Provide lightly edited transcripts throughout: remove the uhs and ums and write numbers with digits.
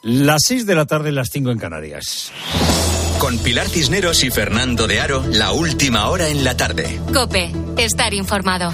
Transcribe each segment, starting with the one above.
Las 6 de la tarde, las 5 en Canarias. Con Pilar Cisneros y Fernando de Aro, la última hora en la tarde. COPE, estar informado.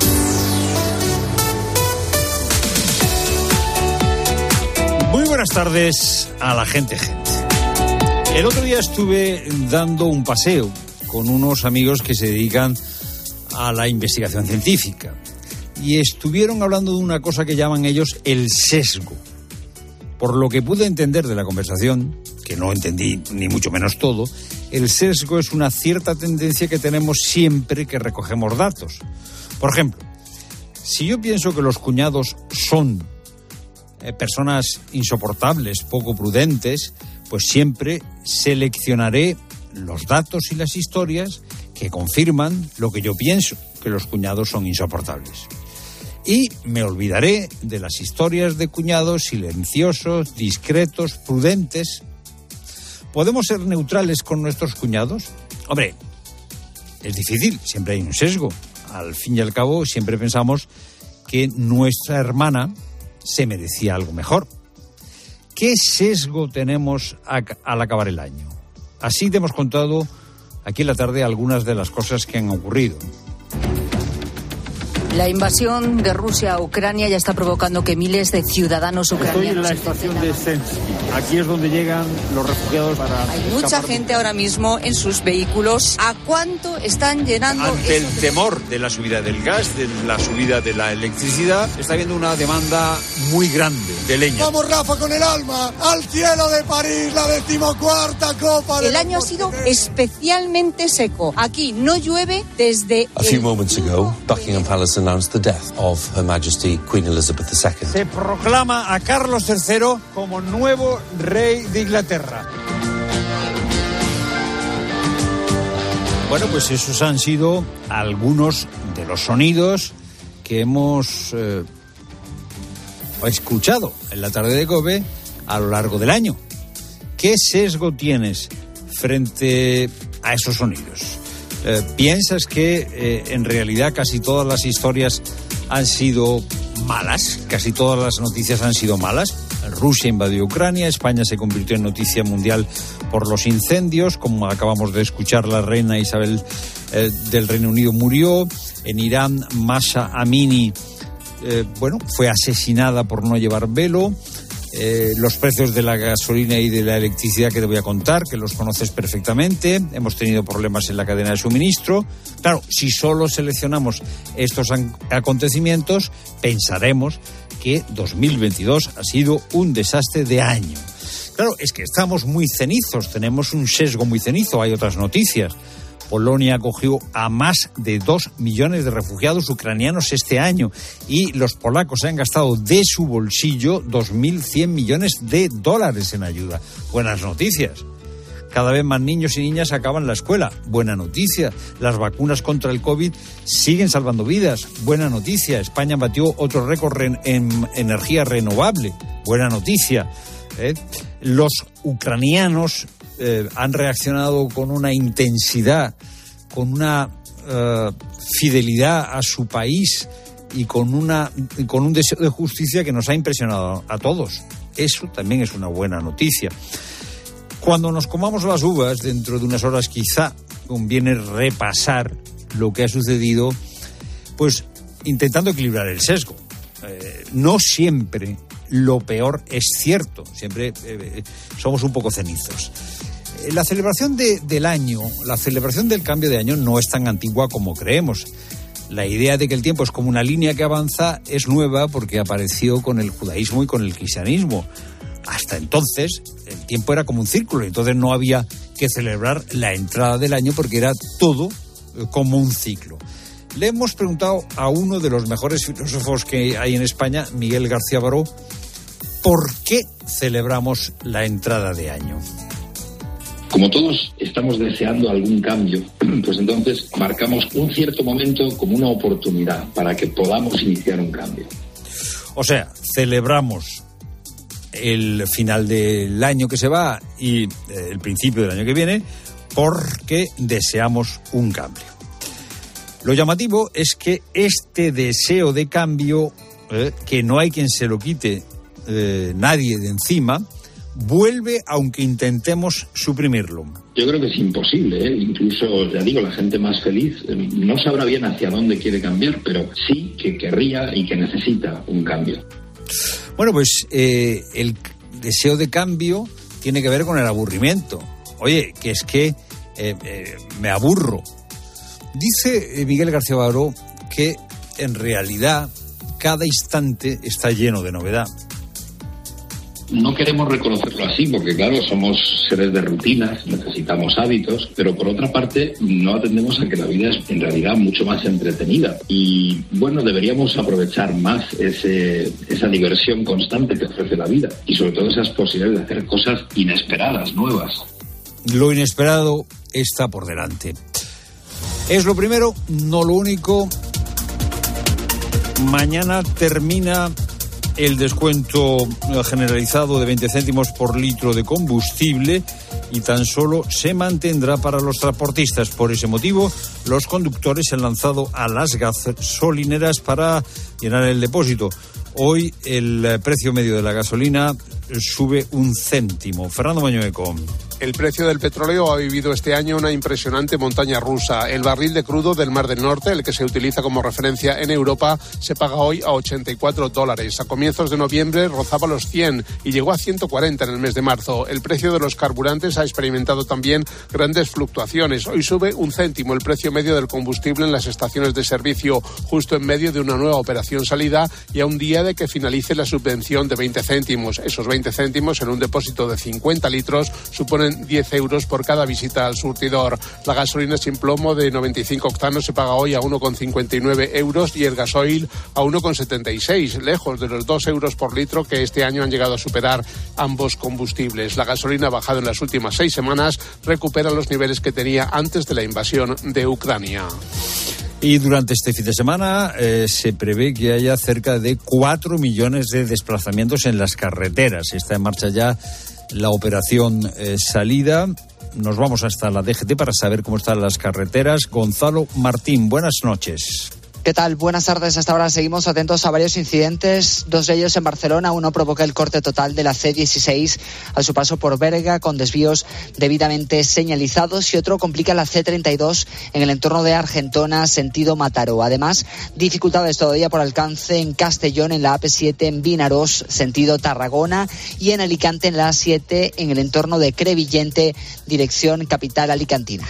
Muy buenas tardes a la gente. El otro día estuve dando un paseo con unos amigos que se dedican a la investigación científica y estuvieron hablando de una cosa que llaman ellos el sesgo. Por lo que pude entender de la conversación, que no entendí ni mucho menos todo, el sesgo es una cierta tendencia que tenemos siempre que recogemos datos. Por ejemplo, si yo pienso que los cuñados son personas insoportables, poco prudentes, pues siempre seleccionaré los datos y las historias que confirman lo que yo pienso, que los cuñados son insoportables. Y me olvidaré de las historias de cuñados silenciosos, discretos, prudentes. ¿Podemos ser neutrales con nuestros cuñados? Hombre, es difícil, siempre hay un sesgo. Al fin y al cabo, siempre pensamos que nuestra hermana se merecía algo mejor. ¿Qué sesgo tenemos al acabar el año? Así te hemos contado aquí en la tarde algunas de las cosas que han ocurrido. La invasión de Rusia a Ucrania ya está provocando que miles de ciudadanos ucranianos... Estoy en la estación de Sensky. Aquí es donde llegan los refugiados para... Hay mucha gente ahora mismo en sus vehículos. ¿A cuánto están llenando? Ante el temor de la subida del gas, de la subida de la electricidad, está habiendo una demanda muy grande de leña. Vamos, Rafa, con el alma al cielo de París, la 14ª Copa de... El año ha sido especialmente seco. Aquí no llueve desde... A few moments ago, Buckingham Palace announced the death of Her Majesty Queen Elizabeth II. Se proclama a Carlos III como nuevo rey de Inglaterra. Bueno, pues esos han sido algunos de los sonidos que hemos escuchado en la tarde de COPE a lo largo del año. ¿Qué sesgo tienes frente a esos sonidos? ¿Piensas que en realidad casi todas las historias han sido malas? ¿Casi todas las noticias han sido malas? Rusia invadió Ucrania, España se convirtió en noticia mundial por los incendios, como acabamos de escuchar, la reina Isabel del Reino Unido murió. En Irán, Mahsa Amini fue asesinada por no llevar velo. Los precios de la gasolina y de la electricidad que te voy a contar, que los conoces perfectamente. Hemos tenido problemas en la cadena de suministro. Claro, si solo seleccionamos estos acontecimientos, pensaremos que 2022 ha sido un desastre de año. Claro, es que estamos muy cenizos, tenemos un sesgo muy cenizo. Hay otras noticias. Polonia acogió a más de 2 millones de refugiados ucranianos este año y los polacos se han gastado de su bolsillo 2.100 millones de dólares en ayuda. Buenas noticias. Cada vez más niños y niñas acaban la escuela. Buena noticia. Las vacunas contra el COVID siguen salvando vidas. Buena noticia. España batió otro récord en energía renovable. Buena noticia. Los ucranianos han reaccionado con una intensidad, con una fidelidad a su país y con un deseo de justicia que nos ha impresionado a todos. Eso también es una buena noticia. Cuando nos comamos las uvas, dentro de unas horas quizá conviene repasar lo que ha sucedido, pues intentando equilibrar el sesgo. No siempre lo peor es cierto, siempre somos un poco cenizos. La celebración del año, la celebración del cambio de año no es tan antigua como creemos. La idea de que el tiempo es como una línea que avanza es nueva porque apareció con el judaísmo y con el cristianismo. Hasta entonces el tiempo era como un círculo, entonces no había que celebrar la entrada del año porque era todo como un ciclo. Le hemos preguntado a uno de los mejores filósofos que hay en España, Miguel García Baró, ¿por qué celebramos la entrada de año? Como todos estamos deseando algún cambio, pues entonces marcamos un cierto momento como una oportunidad para que podamos iniciar un cambio. O sea, celebramos el final del año que se va y el principio del año que viene porque deseamos un cambio. Lo llamativo es que este deseo de cambio, que no hay quien se lo quite nadie de encima, vuelve aunque intentemos suprimirlo. Yo creo que es imposible, ¿eh? Incluso, ya digo, la gente más feliz no sabrá bien hacia dónde quiere cambiar, pero sí que querría y que necesita un cambio. Bueno, pues el deseo de cambio tiene que ver con el aburrimiento. Oye, que es que me aburro. Dice Miguel García Baró que en realidad cada instante está lleno de novedad. No queremos reconocerlo así porque, claro, somos seres de rutinas, necesitamos hábitos, pero por otra parte no atendemos a que la vida es en realidad mucho más entretenida. Y bueno, deberíamos aprovechar más esa diversión constante que ofrece la vida y sobre todo esas posibilidades de hacer cosas inesperadas, nuevas. Lo inesperado está por delante. Es lo primero, no lo único. Mañana termina el descuento generalizado de 20 céntimos por litro de combustible y tan solo se mantendrá para los transportistas. Por ese motivo, los conductores se han lanzado a las gasolineras para llenar el depósito. Hoy el precio medio de la gasolina sube 1 céntimo. Fernando Mañueco. El precio del petróleo ha vivido este año una impresionante montaña rusa. El barril de crudo del Mar del Norte, el que se utiliza como referencia en Europa, se paga hoy a $84. A comienzos de noviembre rozaba los 100 y llegó a 140 en el mes de marzo. El precio de los carburantes ha experimentado también grandes fluctuaciones. Hoy sube 1 céntimo el precio medio del combustible en las estaciones de servicio, justo en medio de una nueva operación salida y a un día de que finalice la subvención de 20 céntimos. Esos 20 céntimos en un depósito de 50 litros suponen 10 euros por cada visita al surtidor. La gasolina sin plomo de 95 octanos se paga hoy a 1,59 euros y el gasoil a 1,76, lejos de los 2 euros por litro que este año han llegado a superar ambos combustibles. La gasolina ha bajado en las últimas 6 semanas, recupera los niveles que tenía antes de la invasión de Ucrania. Y durante este fin de semana se prevé que haya cerca de 4 millones de desplazamientos en las carreteras. Está en marcha ya la operación salida. Nos vamos hasta la DGT para saber cómo están las carreteras. Gonzalo Martín, buenas noches. ¿Qué tal? Buenas tardes. Hasta ahora seguimos atentos a varios incidentes, 2 de ellos en Barcelona. Uno provoca el corte total de la C16 a su paso por Berga con desvíos debidamente señalizados y otro complica la C32 en el entorno de Argentona, sentido Mataró. Además, dificultades todavía por alcance en Castellón, en la AP7 en Vinaròs, sentido Tarragona, y en Alicante en la A7 en el entorno de Crevillente, dirección capital alicantina.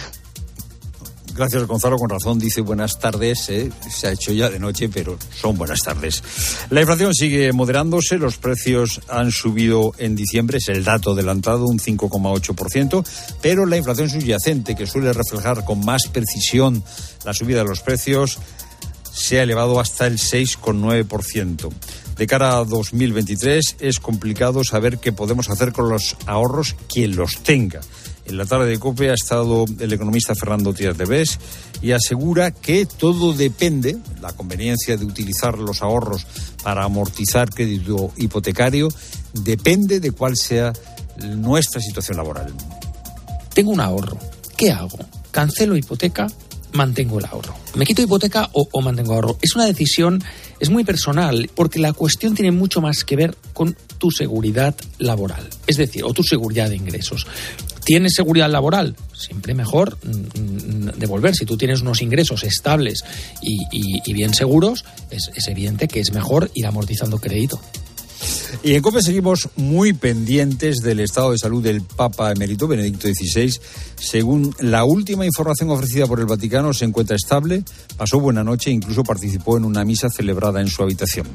Gracias, Gonzalo. Con razón dice buenas tardes. Se ha hecho ya de noche, pero son buenas tardes. La inflación sigue moderándose. Los precios han subido en diciembre. Es el dato adelantado, un 5,8%. Pero la inflación subyacente, que suele reflejar con más precisión la subida de los precios, se ha elevado hasta el 6,9%. De cara a 2023 es complicado saber qué podemos hacer con los ahorros quien los tenga. En la tarde de COPE ha estado el economista Fernando Díaz de Bes y asegura que todo depende, la conveniencia de utilizar los ahorros para amortizar crédito hipotecario, depende de cuál sea nuestra situación laboral. Tengo un ahorro. ¿Qué hago? ¿Cancelo hipoteca? ¿Mantengo el ahorro? ¿Me quito hipoteca o mantengo ahorro? Es una decisión, es muy personal, porque la cuestión tiene mucho más que ver con tu seguridad laboral, es decir, o tu seguridad de ingresos. ¿Tienes seguridad laboral? Siempre mejor devolver. Si tú tienes unos ingresos estables y bien seguros, es evidente que es mejor ir amortizando crédito. Y en COPE seguimos muy pendientes del estado de salud del Papa emérito Benedicto XVI. Según la última información ofrecida por el Vaticano, se encuentra estable, pasó buena noche e incluso participó en una misa celebrada en su habitación.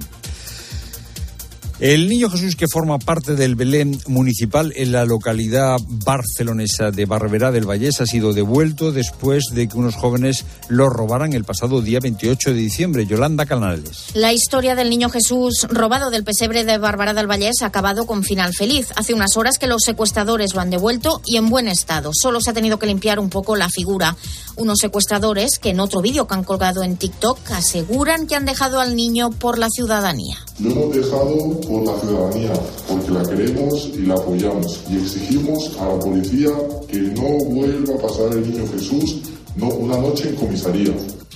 El Niño Jesús, que forma parte del Belén municipal en la localidad barcelonesa de Barberá del Vallès, ha sido devuelto después de que unos jóvenes lo robaran el pasado día 28 de diciembre. Yolanda Canales. La historia del Niño Jesús robado del pesebre de Barberá del Vallès ha acabado con final feliz. Hace unas horas que los secuestradores lo han devuelto y en buen estado. Solo se ha tenido que limpiar un poco la figura. Unos secuestradores que en otro vídeo que han colgado en TikTok aseguran que han dejado al niño por la ciudadanía. Lo hemos dejado por la ciudadanía, porque la queremos y la apoyamos. Y exigimos a la policía que no vuelva a pasar el Niño Jesús una noche en comisaría.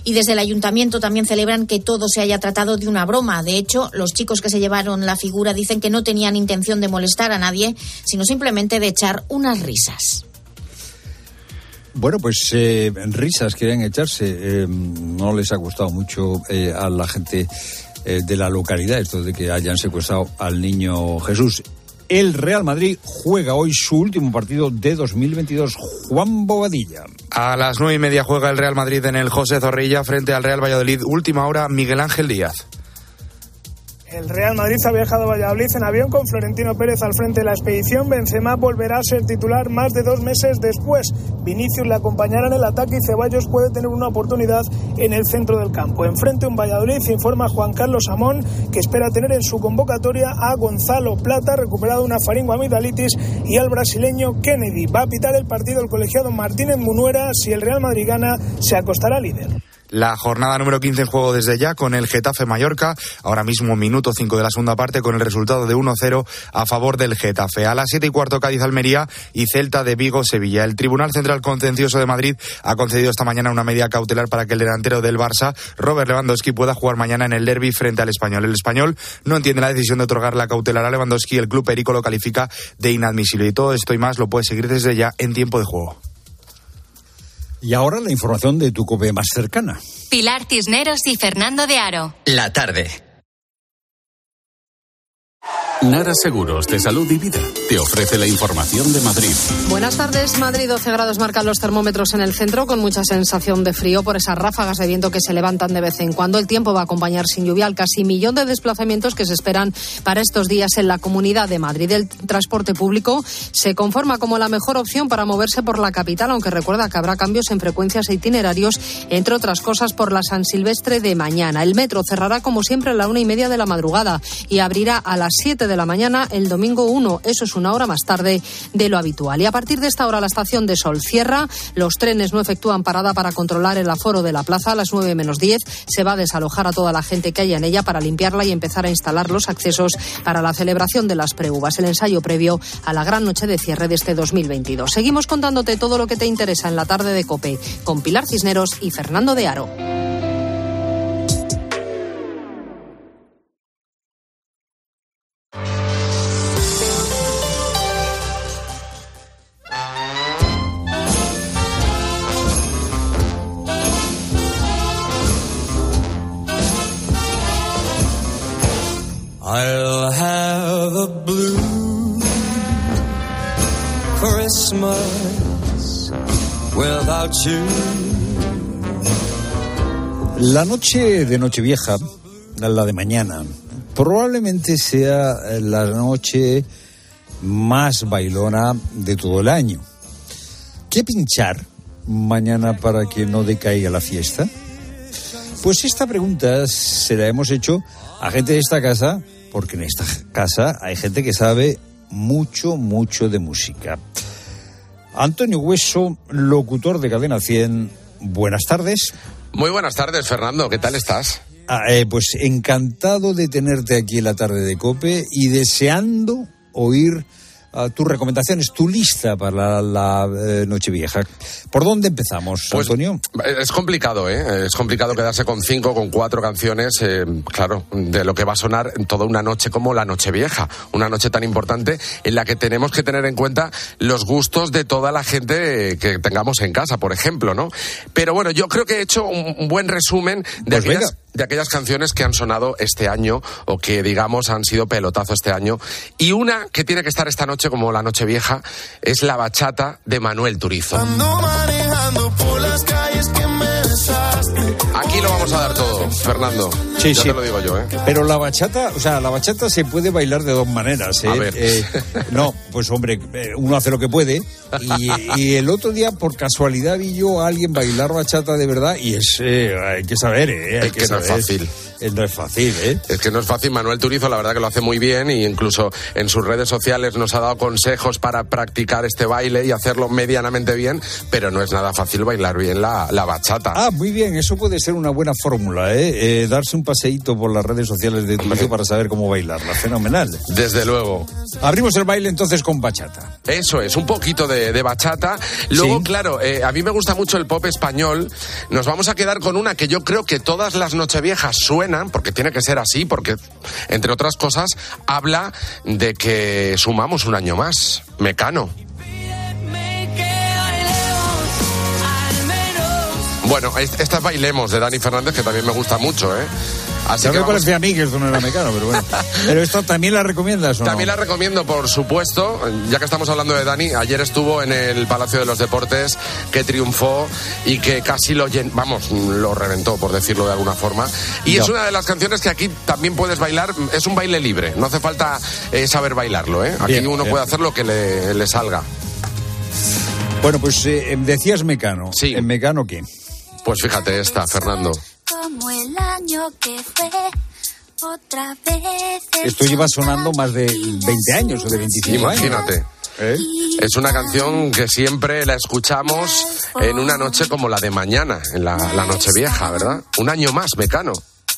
Y desde el ayuntamiento también celebran que todo se haya tratado de una broma. De hecho, los chicos que se llevaron la figura dicen que no tenían intención de molestar a nadie, sino simplemente de echar unas risas. Bueno, pues risas querían echarse. No les ha gustado mucho a la gente de la localidad esto de que hayan secuestrado al niño Jesús. El Real Madrid juega hoy su último partido de 2022. Juan Bobadilla. A las 9:30 juega el Real Madrid en el José Zorrilla frente al Real Valladolid. Última hora, Miguel Ángel Díaz. El Real Madrid ha viajado a Valladolid en avión con Florentino Pérez al frente de la expedición. Benzema volverá a ser titular más de 2 meses después. Vinicius le acompañará en el ataque y Ceballos puede tener una oportunidad en el centro del campo. Enfrente un Valladolid, informa Juan Carlos Amón, que espera tener en su convocatoria a Gonzalo Plata, recuperado de una faringoamigdalitis, y al brasileño Kennedy. Va a pitar el partido el colegiado Martínez Munuera. Si el Real Madrid gana, se acostará líder. La jornada número 15 en juego desde ya con el Getafe Mallorca, ahora mismo minuto 5 de la segunda parte con el resultado de 1-0 a favor del Getafe. A las 7:15 Cádiz Almería y Celta de Vigo Sevilla. El Tribunal Central Contencioso de Madrid ha concedido esta mañana una medida cautelar para que el delantero del Barça, Robert Lewandowski, pueda jugar mañana en el derbi frente al Español. El Español no entiende la decisión de otorgar la cautelar a Lewandowski. El club perico lo califica de inadmisible. Y todo esto y más lo puedes seguir desde ya en Tiempo de Juego. Y ahora la información de tu COPE más cercana. Pilar Cisneros y Fernando de Aro. La tarde. Nara Seguros de Salud y Vida te ofrece la información de Madrid. Buenas tardes. Madrid, 12 grados marcan los termómetros en el centro, con mucha sensación de frío por esas ráfagas de viento que se levantan de vez en cuando. El tiempo va a acompañar sin lluvia al casi 1 millón de desplazamientos que se esperan para estos días en la Comunidad de Madrid. El transporte público se conforma como la mejor opción para moverse por la capital, aunque recuerda que habrá cambios en frecuencias e itinerarios, entre otras cosas por la San Silvestre de mañana. El metro cerrará como siempre a la 1:30 de la madrugada y abrirá a las 7 de la mañana el domingo 1. Eso es 1 hora más tarde de lo habitual. Y a partir de esta hora la estación de Sol cierra. Los trenes no efectúan parada para controlar el aforo de la plaza. A las 9 menos 10 se va a desalojar a toda la gente que haya en ella para limpiarla y empezar a instalar los accesos para la celebración de las preuvas, el ensayo previo a la gran noche de cierre de este 2022. Seguimos contándote todo lo que te interesa en la tarde de COPE con Pilar Cisneros y Fernando de Aro. I'll have a blue Christmas without you. La noche de Nochevieja, la de mañana, probablemente sea la noche más bailona de todo el año. ¿Qué pinchar mañana para que no decaiga la fiesta? Pues esta pregunta se la hemos hecho a gente de esta casa, porque en esta casa hay gente que sabe mucho de música. Antonio Hueso, locutor de Cadena 100, buenas tardes. Muy buenas tardes, Fernando, ¿qué tal estás? Pues encantado de tenerte aquí en la tarde de COPE y deseando oír tus recomendaciones, tu lista para la Nochevieja. ¿Por dónde empezamos, pues, Antonio? Es complicado, ¿eh? Es complicado quedarse con 5, con 4 canciones, claro, de lo que va a sonar en toda una noche como la Nochevieja. Una noche tan importante en la que tenemos que tener en cuenta los gustos de toda la gente que tengamos en casa, por ejemplo, ¿no? Pero bueno, yo creo que he hecho un buen resumen de aquellas canciones que han sonado este año o que, digamos, han sido pelotazo este año. Y una que tiene que estar esta noche como la Nochevieja es la bachata de Manuel Turizo. Aquí lo vamos a dar todo, Fernando. Sí, te lo digo yo, ¿eh? Pero la bachata se puede bailar de dos maneras, ¿eh? A ver. No, pues hombre, uno hace lo que puede. Y el otro día, por casualidad, vi yo a alguien bailar bachata de verdad y hay que saber, hay que saber. No es fácil. No es fácil, ¿eh? Es que no es fácil. Manuel Turizo, la verdad que lo hace muy bien, y incluso en sus redes sociales nos ha dado consejos para practicar este baile y hacerlo medianamente bien, pero no es nada fácil bailar bien la bachata. Ah, muy bien, eso puede ser una buena fórmula, ¿eh? Darse un paseíto por las redes sociales de Turizo para saber cómo bailarla. Fenomenal. Desde luego. Abrimos el baile entonces con bachata. Eso es, un poquito de bachata. Luego, sí, claro, a mí me gusta mucho el pop español. Nos vamos a quedar con una que yo creo que todas las nocheviejas suenan, porque tiene que ser así, porque, entre otras cosas, habla de que sumamos un año más. Mecano. Bueno, esta es Bailemos, de Dani Fernández, que también me gusta mucho, ¿eh? Así que me parece a mí que esto no era Mecano, pero bueno. ¿Pero esto también la recomiendas o no? También la recomiendo, por supuesto. Ya que estamos hablando de Dani, ayer estuvo en el Palacio de los Deportes, que triunfó y que casi lo reventó, por decirlo de alguna forma. Y es una de las canciones que aquí también puedes bailar. Es un baile libre, no hace falta saber bailarlo, ¿eh? Aquí uno puede hacer lo que le salga. Bueno, pues decías Mecano. Sí. ¿En Mecano qué? Pues fíjate esta, Fernando. Como el año que fue, otra vez. Esto lleva sonando más de 20 años o de 25 años. Imagínate. Es una canción que siempre la escuchamos en una noche como la de mañana, en la Nochevieja, ¿verdad? Un año más, Mecano.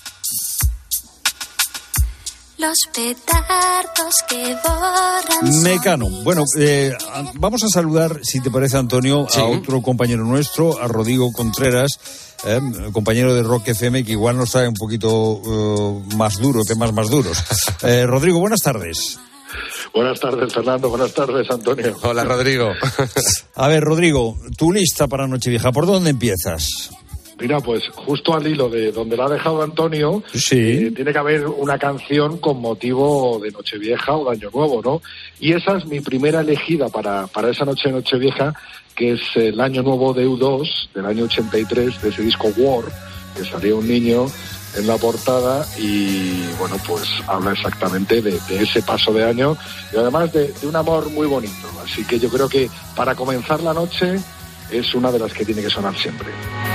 Los petardos que borran. Mecano. Bueno, vamos a saludar, si te parece, Antonio, a otro compañero nuestro, a Rodrigo Contreras, compañero de Rock FM, que igual nos trae un poquito más duro, temas más duros. Rodrigo, buenas tardes. Buenas tardes, Fernando. Buenas tardes, Antonio. Hola, Rodrigo. A ver, Rodrigo, tu lista para Nochevieja, ¿por dónde empiezas? Mira, pues justo al hilo de donde la ha dejado Antonio, sí, tiene que haber una canción con motivo de Nochevieja o de Año Nuevo, ¿no? Y esa es mi primera elegida para esa noche de Nochevieja, que es el Año Nuevo de U2, del año 83, de ese disco War, que salía un niño en la portada y, bueno, pues habla exactamente de ese paso de año y además de un amor muy bonito. Así que yo creo que para comenzar la noche es una de las que tiene que sonar siempre.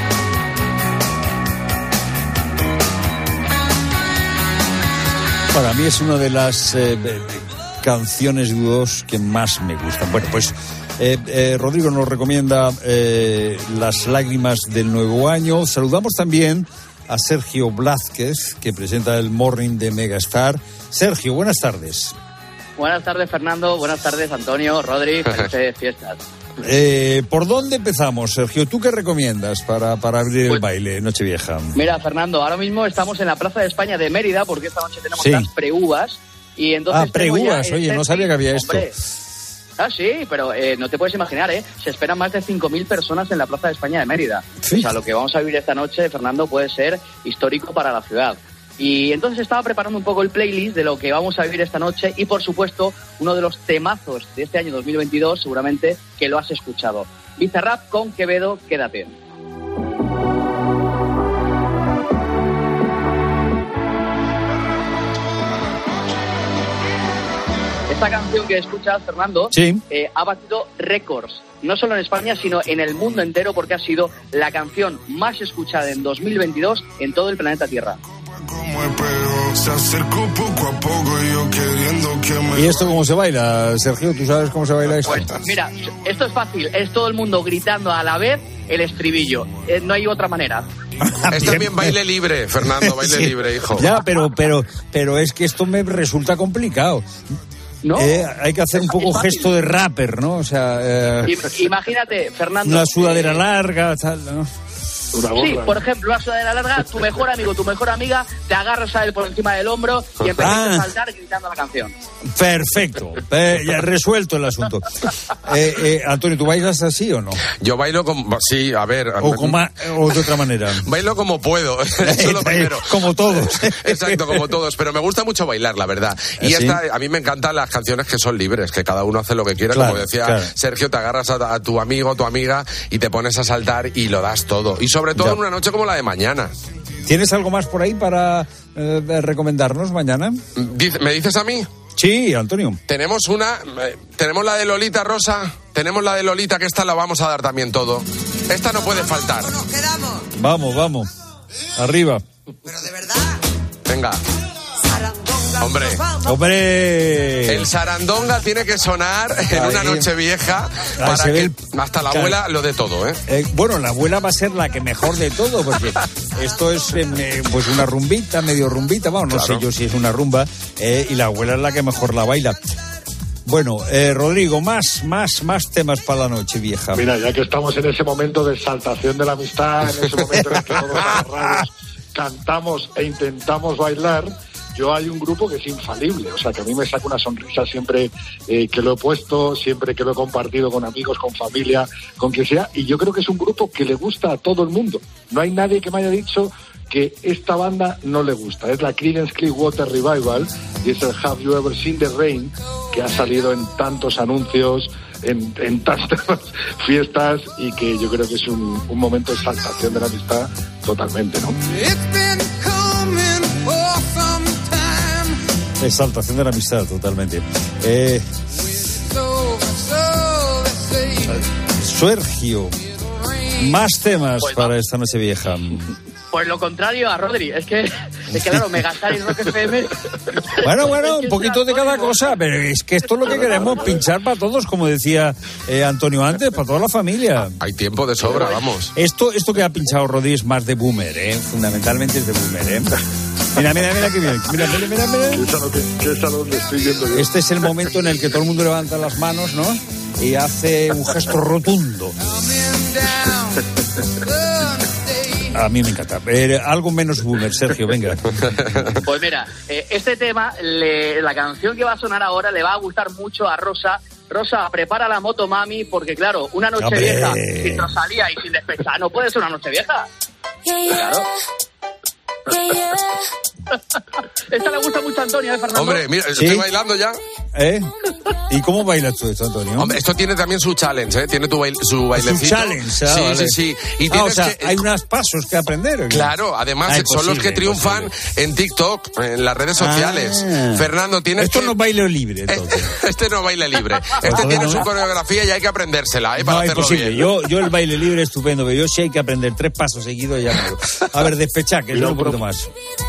Para mí es una de las canciones de U2 que más me gustan. Bueno, pues Rodrigo nos recomienda Las lágrimas del nuevo año. Saludamos también a Sergio Blázquez, que presenta el Morning de Megastar. Sergio, buenas tardes. Buenas tardes, Fernando. Buenas tardes, Antonio, Rodri. Felices fiestas. ¿Por dónde empezamos, Sergio? ¿Tú qué recomiendas para abrir el baile Nochevieja? Mira, Fernando, ahora mismo estamos en la Plaza de España de Mérida, porque esta noche tenemos las pre-uvas. Y entonces pre-uvas, oye, no sabía que había esto. Sí, pero no te puedes imaginar, se esperan más de 5.000 personas en la Plaza de España de Mérida. Sí. O sea, lo que vamos a vivir esta noche, Fernando, puede ser histórico para la ciudad. Y entonces estaba preparando un poco el playlist de lo que vamos a vivir esta noche y, por supuesto, uno de los temazos de este año 2022, seguramente que lo has escuchado. Bizarrap con Quevedo, Quédate. Esta canción que escuchas, Fernando, ha batido récords, no solo en España, sino en el mundo entero, porque ha sido la canción más escuchada en 2022 en todo el planeta Tierra. ¿Y esto cómo se baila, Sergio? ¿Tú sabes cómo se baila esto? Pues mira, esto es fácil, es todo el mundo gritando a la vez el estribillo, no hay otra manera. Es también baile libre, Fernando, baile libre, hijo. Ya, pero es que esto me resulta complicado. ¿No? Hay que hacer un poco gesto de rapper, ¿no? O sea, imagínate, Fernando. Una sudadera larga, tal, ¿no? Sí, por ejemplo, una sudadera larga, tu mejor amigo, tu mejor amiga, te agarras a él por encima del hombro y empiezas a saltar gritando la canción. Perfecto, ya resuelto el asunto. Antonio, ¿tú bailas así o no? Yo bailo como, sí, a ver. O de otra manera. Bailo como puedo, eso es lo primero. Como todos. Exacto, como todos, pero me gusta mucho bailar, la verdad. Y a mí me encantan las canciones que son libres, que cada uno hace lo que quiera, claro, como decía Sergio, te agarras a tu amigo, tu amiga y te pones a saltar y lo das todo. Y sobre todo en una noche como la de mañana. ¿Tienes algo más por ahí para recomendarnos mañana? ¿Me dices a mí? Sí, Antonio. Tenemos la de Lolita, Rosa. Tenemos la de Lolita, que esta la vamos a dar también todo. Esta no puede faltar. Nos quedamos. Vamos. Arriba. Pero de verdad. Venga. ¡Hombre! El sarandonga tiene que sonar en una noche vieja para que hasta la abuela lo dé todo, ¿eh? Bueno, la abuela va a ser la que mejor de todo, porque esto es pues una rumbita, medio rumbita, bueno, no sé yo si es una rumba, y la abuela es la que mejor la baila. Bueno, Rodrigo, más temas para la noche vieja. Mira, ya que estamos en ese momento de exaltación de la amistad, en ese momento en el que todos agarrados cantamos e intentamos bailar, yo hay un grupo que es infalible, o sea, que a mí me saca una sonrisa siempre que lo he puesto, siempre que lo he compartido con amigos, con familia, con quien sea, y yo creo que es un grupo que le gusta a todo el mundo. No hay nadie que me haya dicho que esta banda no le gusta. Es la Creedence Clearwater Revival y es el Have You Ever Seen the Rain, que ha salido en tantos anuncios, en tantas fiestas, y que yo creo que es un momento de exaltación de la amistad totalmente, ¿no? Exaltación de la amistad, totalmente. Sergio, más temas para esta noche vieja. Pues lo contrario a Rodri, es que claro, Megastar y Rock FM... Bueno, un poquito de cada cosa, pero es que esto es lo que queremos, pinchar para todos, como decía Antonio antes, para toda la familia. Hay tiempo de sobra, vamos. Esto que ha pinchado Rodri es más de boomer, fundamentalmente es de boomer, Mira que bien, mira. ¿Qué salón le estoy viendo yo? Este es el momento en el que todo el mundo levanta las manos, ¿no? Y hace un gesto rotundo. A mí me encanta. Algo menos boomer, Sergio, venga. Pues mira, este tema, la canción que va a sonar ahora le va a gustar mucho a Rosa. Rosa, prepara la moto, mami, porque claro, una noche vieja sin Rosalía y sin despechar no puede ser una noche vieja. Claro. Esta le gusta mucho a Antonio, Fernando. Hombre, mira, estoy bailando ya. ¿Y cómo bailas tú esto, Antonio? Hombre, esto tiene también su challenge, Tiene su bailecito. Su challenge, sí. Y o sea, hay unos pasos que aprender. Claro, además son los que triunfan en TikTok, en las redes sociales. Fernando, tienes esto no es baile libre, entonces. Este no es baile libre. Este tiene su coreografía y hay que aprendérsela, para hacerlo bien. Yo el baile libre es estupendo, pero yo sí hay que aprender 3 pasos seguidos y ya me... A ver, despechá, que yo un poquito más.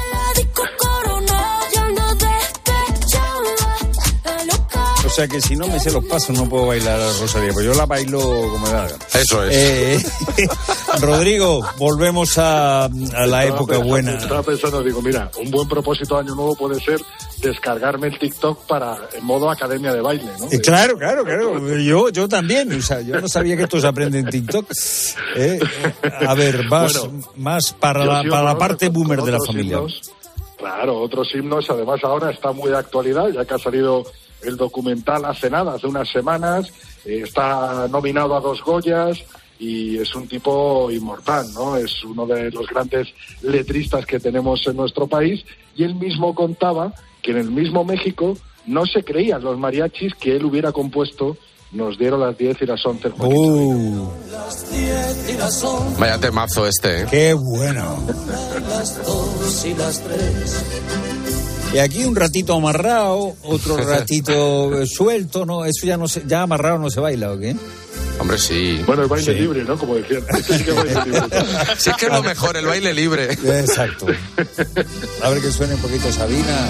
O sea que si no me sé los pasos no puedo bailar a Rosalía, pues yo la bailo como me da. Eso es. Rodrigo, volvemos a la época buena. Estaba pensando, digo, mira, un buen propósito de año nuevo puede ser descargarme el TikTok en modo academia de baile, ¿no? Claro. Yo también, o sea, yo no sabía que esto se aprende en TikTok. A ver, más para la parte boomer de la familia. Claro, otros himnos, además ahora está muy de actualidad, ya que ha salido el documental hace unas semanas, está nominado a 2 Goyas y es un tipo inmortal, ¿no? Es uno de los grandes letristas que tenemos en nuestro país, y él mismo contaba que en el mismo México no se creían los mariachis que él hubiera compuesto Nos dieron las 10 y las 11 el Joaquín. Vaya temazo este, Qué bueno. Las 2 y las 3. Y aquí un ratito amarrado, otro ratito suelto, ¿no? Eso ya amarrado no se baila, ¿o qué? Hombre, sí. Bueno, el baile libre, ¿no? Como decían. Sí que baile libre. Sí, es que es lo mejor, el baile libre. Exacto. A ver que suene un poquito Sabina.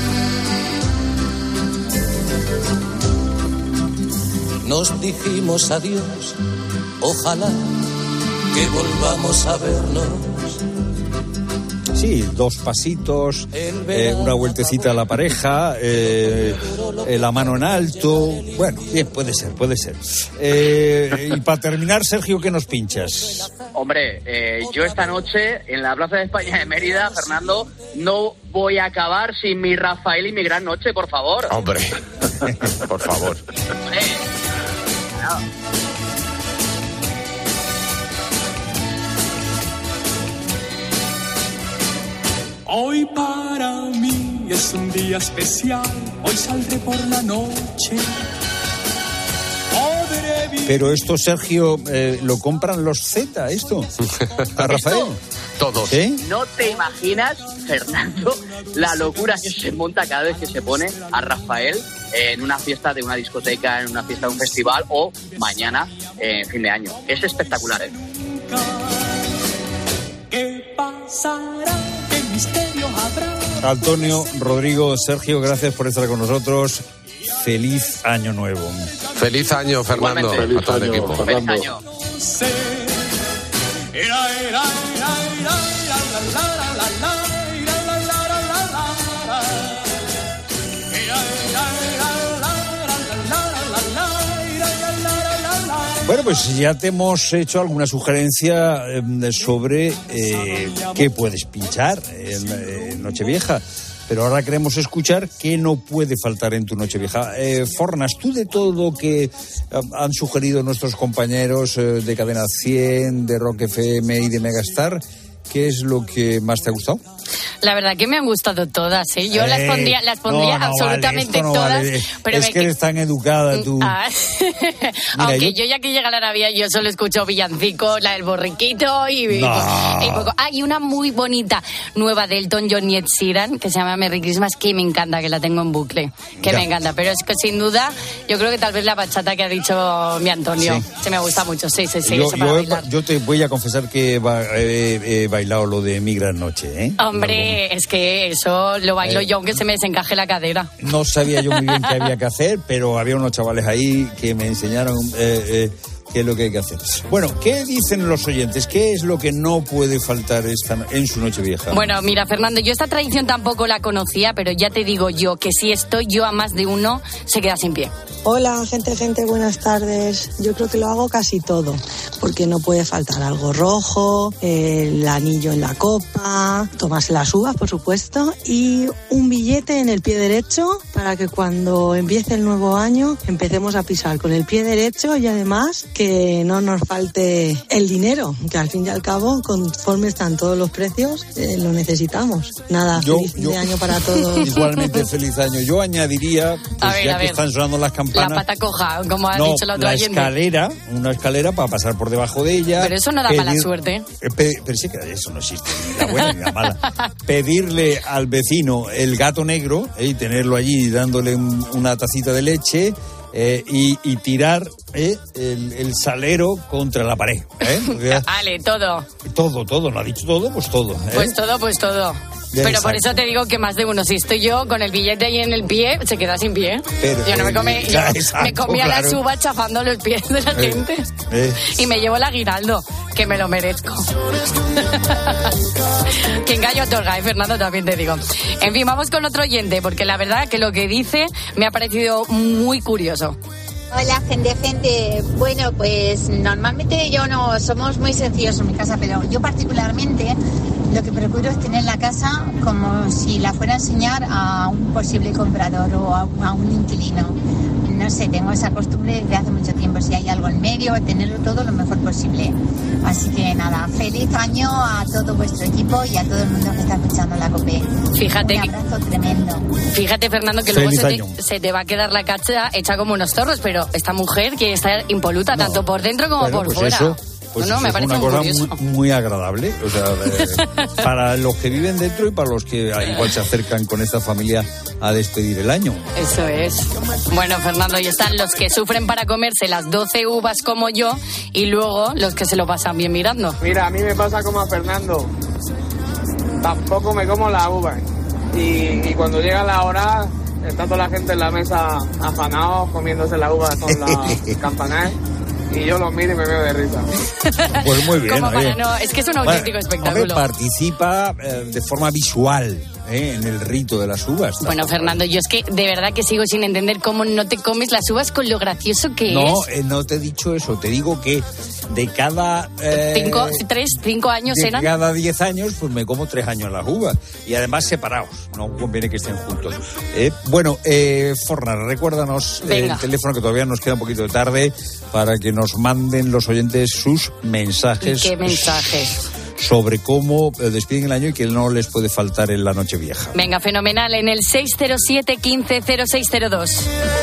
Nos dijimos adiós, ojalá que volvamos a vernos. Sí, 2 pasitos, una vueltecita a la pareja, la mano en alto. Bueno, bien, puede ser. Y para terminar, Sergio, ¿qué nos pinchas? Hombre, yo esta noche en la Plaza de España de Mérida, Fernando, no voy a acabar sin mi Rafael y mi gran noche, por favor. Hombre, por favor. Hoy para mí es un día especial, hoy saldré por la noche. Pero esto, Sergio, ¿lo compran los Z, esto? ¿A Rafael? Todos. ¿Sí? No te imaginas, Fernando, la locura que se monta cada vez que se pone a Rafael en una fiesta de una discoteca, en una fiesta de un festival o mañana, fin de año. Es espectacular, ¿Qué pasará? ¿Qué misterio habrá? Antonio, Rodrigo, Sergio, gracias por estar con nosotros. Feliz año nuevo. Feliz año, Fernando. Feliz a todo el año, equipo. Fernando. Feliz año. Bueno, pues ya te hemos hecho alguna sugerencia sobre qué puedes pinchar en Nochevieja, pero ahora queremos escuchar qué no puede faltar en tu Nochevieja. Fornas, tú de todo lo que han sugerido nuestros compañeros de Cadena 100, de Rock FM y de Megastar, ¿qué es lo que más te ha gustado? La verdad que me han gustado todas, ¿eh? Yo las pondría absolutamente vale, todas. Vale. Pero es que eres tan educada tú. Aunque yo ya que llega la Navidad, yo solo escucho villancicos, la del borriquito y poco. Hay una muy bonita nueva de Elton John y Ed Sheeran que se llama Merry Christmas, que me encanta, que la tengo en bucle, que me encanta. Pero es que sin duda, yo creo que tal vez la bachata que ha dicho mi Antonio, se me gusta mucho. Sí. Yo te voy a confesar que he bailado lo de Mi Gran Noche, ¿eh? Hombre, es que eso lo bailo yo aunque se me desencaje la cadera. No sabía yo muy bien qué había que hacer, pero había unos chavales ahí que me enseñaron qué es lo que hay que hacer. Bueno, ¿qué dicen los oyentes? ¿Qué es lo que no puede faltar en su Nochevieja? Bueno, mira, Fernando, yo esta tradición tampoco la conocía, pero ya te digo yo que si estoy yo a más de uno, se queda sin pie. Hola, gente, buenas tardes. Yo creo que lo hago casi todo, porque no puede faltar algo rojo, el anillo en la copa, tomarse las uvas, por supuesto, y un billete en el pie derecho para que cuando empiece el nuevo año empecemos a pisar con el pie derecho y además que no nos falte el dinero, que al fin y al cabo, conforme están todos los precios, lo necesitamos. Nada, feliz fin de año para todos. Igualmente, feliz año. Yo añadiría, pues, ya que están sonando las campanas, la pata coja, como ha dicho el otro oyente. Una escalera para pasar por debajo de ella. Pero eso no da mala suerte. Pero sí que eso no existe, ni la buena ni la mala. Pedirle al vecino el gato negro y tenerlo allí dándole una tacita de leche y tirar el salero contra la pared. Vale, todo. Todo, ¿no ha dicho todo? Pues todo. Pues todo. Pero por eso te digo que más de uno, si estoy yo con el billete ahí en el pie, se queda sin pie. Yo no me comía las uvas chafando los pies de la gente. Y me llevo el aguinaldo, que me lo merezco. Que engaño otorga, Fernando, también te digo. En fin, vamos con otro oyente, porque la verdad que lo que dice me ha parecido muy curioso. Hola, gente. Bueno, pues normalmente somos muy sencillos en mi casa, pero yo particularmente lo que procuro es tener la casa como si la fuera a enseñar a un posible comprador o a un inquilino. No sé, tengo esa costumbre desde hace mucho tiempo. Si hay algo en medio, tenerlo todo lo mejor posible. Así que nada, feliz año a todo vuestro equipo y a todo el mundo que está escuchando la COPE. Fíjate, un abrazo tremendo. Fíjate, Fernando, que luego se te va a quedar la cacha hecha como unos zorros, pero esta mujer quiere estar impoluta tanto por dentro como por fuera. Me parece una cosa muy agradable, o sea, para los que viven dentro y para los que igual se acercan con esta familia a despedir el año. Eso es. Bueno, Fernando, y están los que sufren para comerse las 12 uvas como yo y luego los que se lo pasan bien mirando. Mira, a mí me pasa como a Fernando. Tampoco me como la uva. Y cuando llega la hora, está toda la gente en la mesa afanados, comiéndose la uva con las campanadas. Y yo los miro y me veo de risa. Pues muy bien. Es que es un auténtico espectáculo. Participa de forma visual en el rito de las uvas. Bueno, Fernando, yo es que de verdad que sigo sin entender cómo no te comes las uvas con lo gracioso que es. No te he dicho eso. Te digo que de cada... 5 años de eran. Cada 10 años, pues me como 3 años las uvas. Y además separados. No conviene que estén juntos. Bueno, Fornar, recuérdanos el teléfono, que todavía nos queda un poquito de tarde, para que nos manden los oyentes sus mensajes. ¿Qué mensajes? Sobre cómo despiden el año y que no les puede faltar en la Nochevieja. Venga, fenomenal, en el 607 15 0602.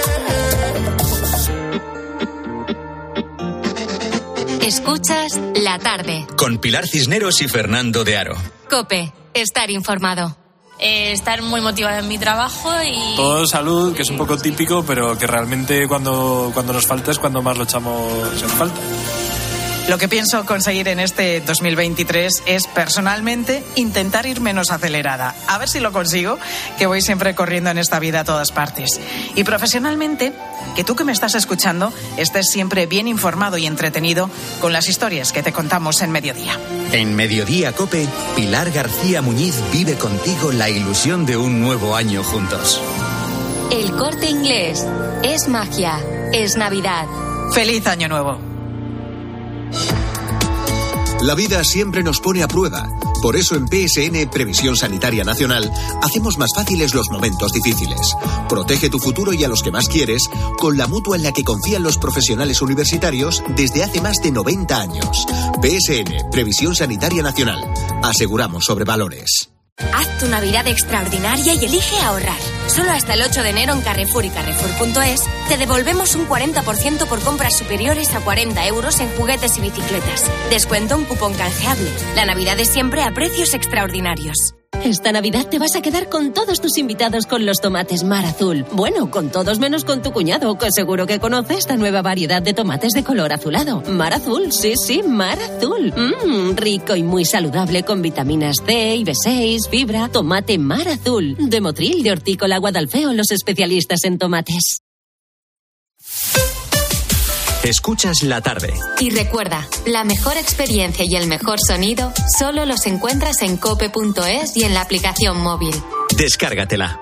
Escuchas La Tarde. Con Pilar Cisneros y Fernando de Aro. COPE, estar informado. Estar muy motivada en mi trabajo y... Todo salud, que es un poco típico, pero que realmente cuando nos falta es cuando más lo echamos en falta. Lo que pienso conseguir en este 2023 es, personalmente, intentar ir menos acelerada. A ver si lo consigo, que voy siempre corriendo en esta vida a todas partes. Y profesionalmente, que tú que me estás escuchando estés siempre bien informado y entretenido con las historias que te contamos en Mediodía. En Mediodía COPE, Pilar García Muñiz vive contigo la ilusión de un nuevo año juntos. El Corte Inglés. Es magia. Es Navidad. ¡Feliz Año Nuevo! La vida siempre nos pone a prueba. Por eso en PSN, Previsión Sanitaria Nacional, hacemos más fáciles los momentos difíciles. Protege tu futuro y a los que más quieres con la mutua en la que confían los profesionales universitarios desde hace más de 90 años. PSN, Previsión Sanitaria Nacional. Aseguramos sobre valores. Haz tu Navidad extraordinaria y elige ahorrar. Solo hasta el 8 de enero en Carrefour y Carrefour.es te devolvemos un 40% por compras superiores a 40 euros en juguetes y bicicletas. Descuento en cupón canjeable. La Navidad es siempre a precios extraordinarios. Esta Navidad te vas a quedar con todos tus invitados con los tomates Mar Azul. Bueno, con todos menos con tu cuñado, que seguro que conoce esta nueva variedad de tomates de color azulado. Mar Azul, sí, Mar Azul. Rico y muy saludable con vitaminas C y B6, fibra. Tomate Mar Azul. De Motril, de Hortícola Guadalfeo, los especialistas en tomates. Escuchas la tarde. Y recuerda, la mejor experiencia y el mejor sonido solo los encuentras en cope.es y en la aplicación móvil. Descárgatela.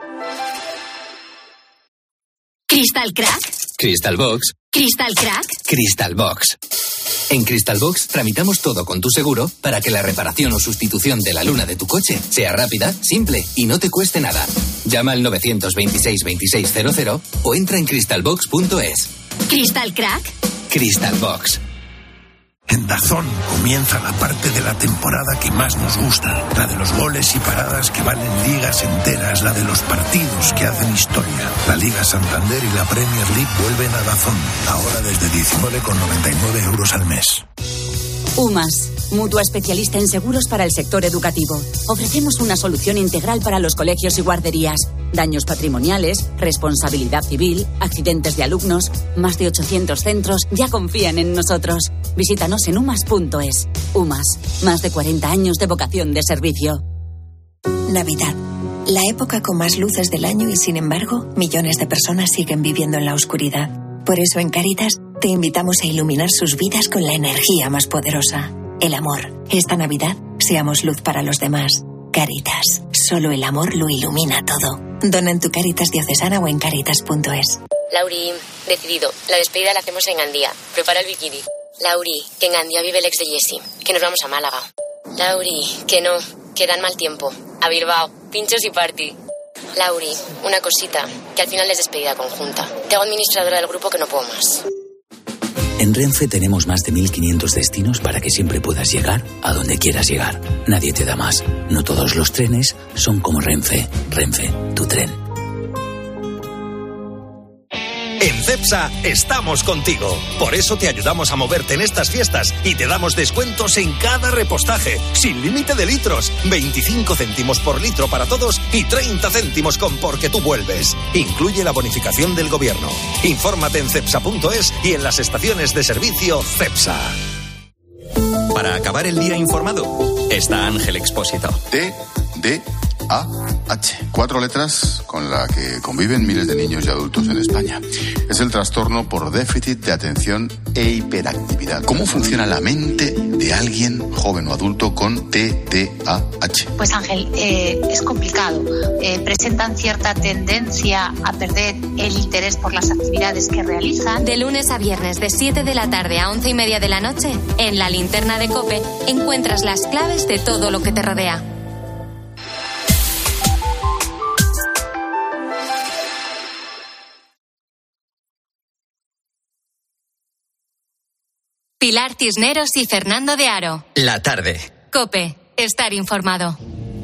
¿Crystal Crack? Crystal Box. ¿Crystal Crack? Crystal Box. En Crystal Box tramitamos todo con tu seguro para que la reparación o sustitución de la luna de tu coche sea rápida, simple y no te cueste nada. Llama al 926 2600 o entra en crystalbox.es. ¿Crystal Crack? Crystal Box. En DAZN comienza la parte de la temporada que más nos gusta, la de los goles y paradas que valen ligas enteras, la de los partidos que hacen historia. La Liga Santander y la Premier League vuelven a DAZN, ahora desde 19,99 euros al mes. UMAS, mutua especialista en seguros para el sector educativo. Ofrecemos una solución integral para los colegios y guarderías. Daños patrimoniales, responsabilidad civil, accidentes de alumnos. Más de 800 centros ya confían en nosotros. Visítanos en umas.es. UMAS, más de 40 años de vocación de servicio. Navidad, la época con más luces del año y sin embargo, millones de personas siguen viviendo en la oscuridad. Por eso en Cáritas te invitamos a iluminar sus vidas con la energía más poderosa, el amor. Esta Navidad, seamos luz para los demás. Cáritas, solo el amor lo ilumina todo. Dona en tu Cáritas diocesana o en cáritas.es. Lauri, decidido, la despedida la hacemos en Gandía. Prepara el bikini. Lauri, que en Gandía vive el ex de Jessie, que nos vamos a Málaga. Lauri, que no, que dan mal tiempo. A Bilbao, pinchos y party. Lauri, una cosita, que al final es despedida conjunta. Te hago administradora del grupo que no puedo más. En Renfe tenemos más de 1.500 destinos para que siempre puedas llegar a donde quieras llegar. Nadie te da más. No todos los trenes son como Renfe. Renfe, tu tren. En CEPSA estamos contigo. Por eso te ayudamos a moverte en estas fiestas y te damos descuentos en cada repostaje, sin límite de litros, 25 céntimos por litro para todos y 30 céntimos con Porque tú vuelves. Incluye la bonificación del gobierno. Infórmate en cepsa.es y en las estaciones de servicio CEPSA. Para acabar el día informado, está Ángel Expósito. TDAH. 4 letras con la que conviven miles de niños y adultos en España. Es el trastorno por déficit de atención e hiperactividad. ¿Cómo funciona la mente de alguien joven o adulto con TDAH? Pues Ángel, es complicado. Presentan cierta tendencia a perder el interés por las actividades que realizan. De lunes a viernes, de 7 de la tarde a 11:30 de la noche, en la linterna de COPE, encuentras las claves de todo lo que te rodea. Pilar Cisneros y Fernando de Aro. La tarde. COPE, estar informado.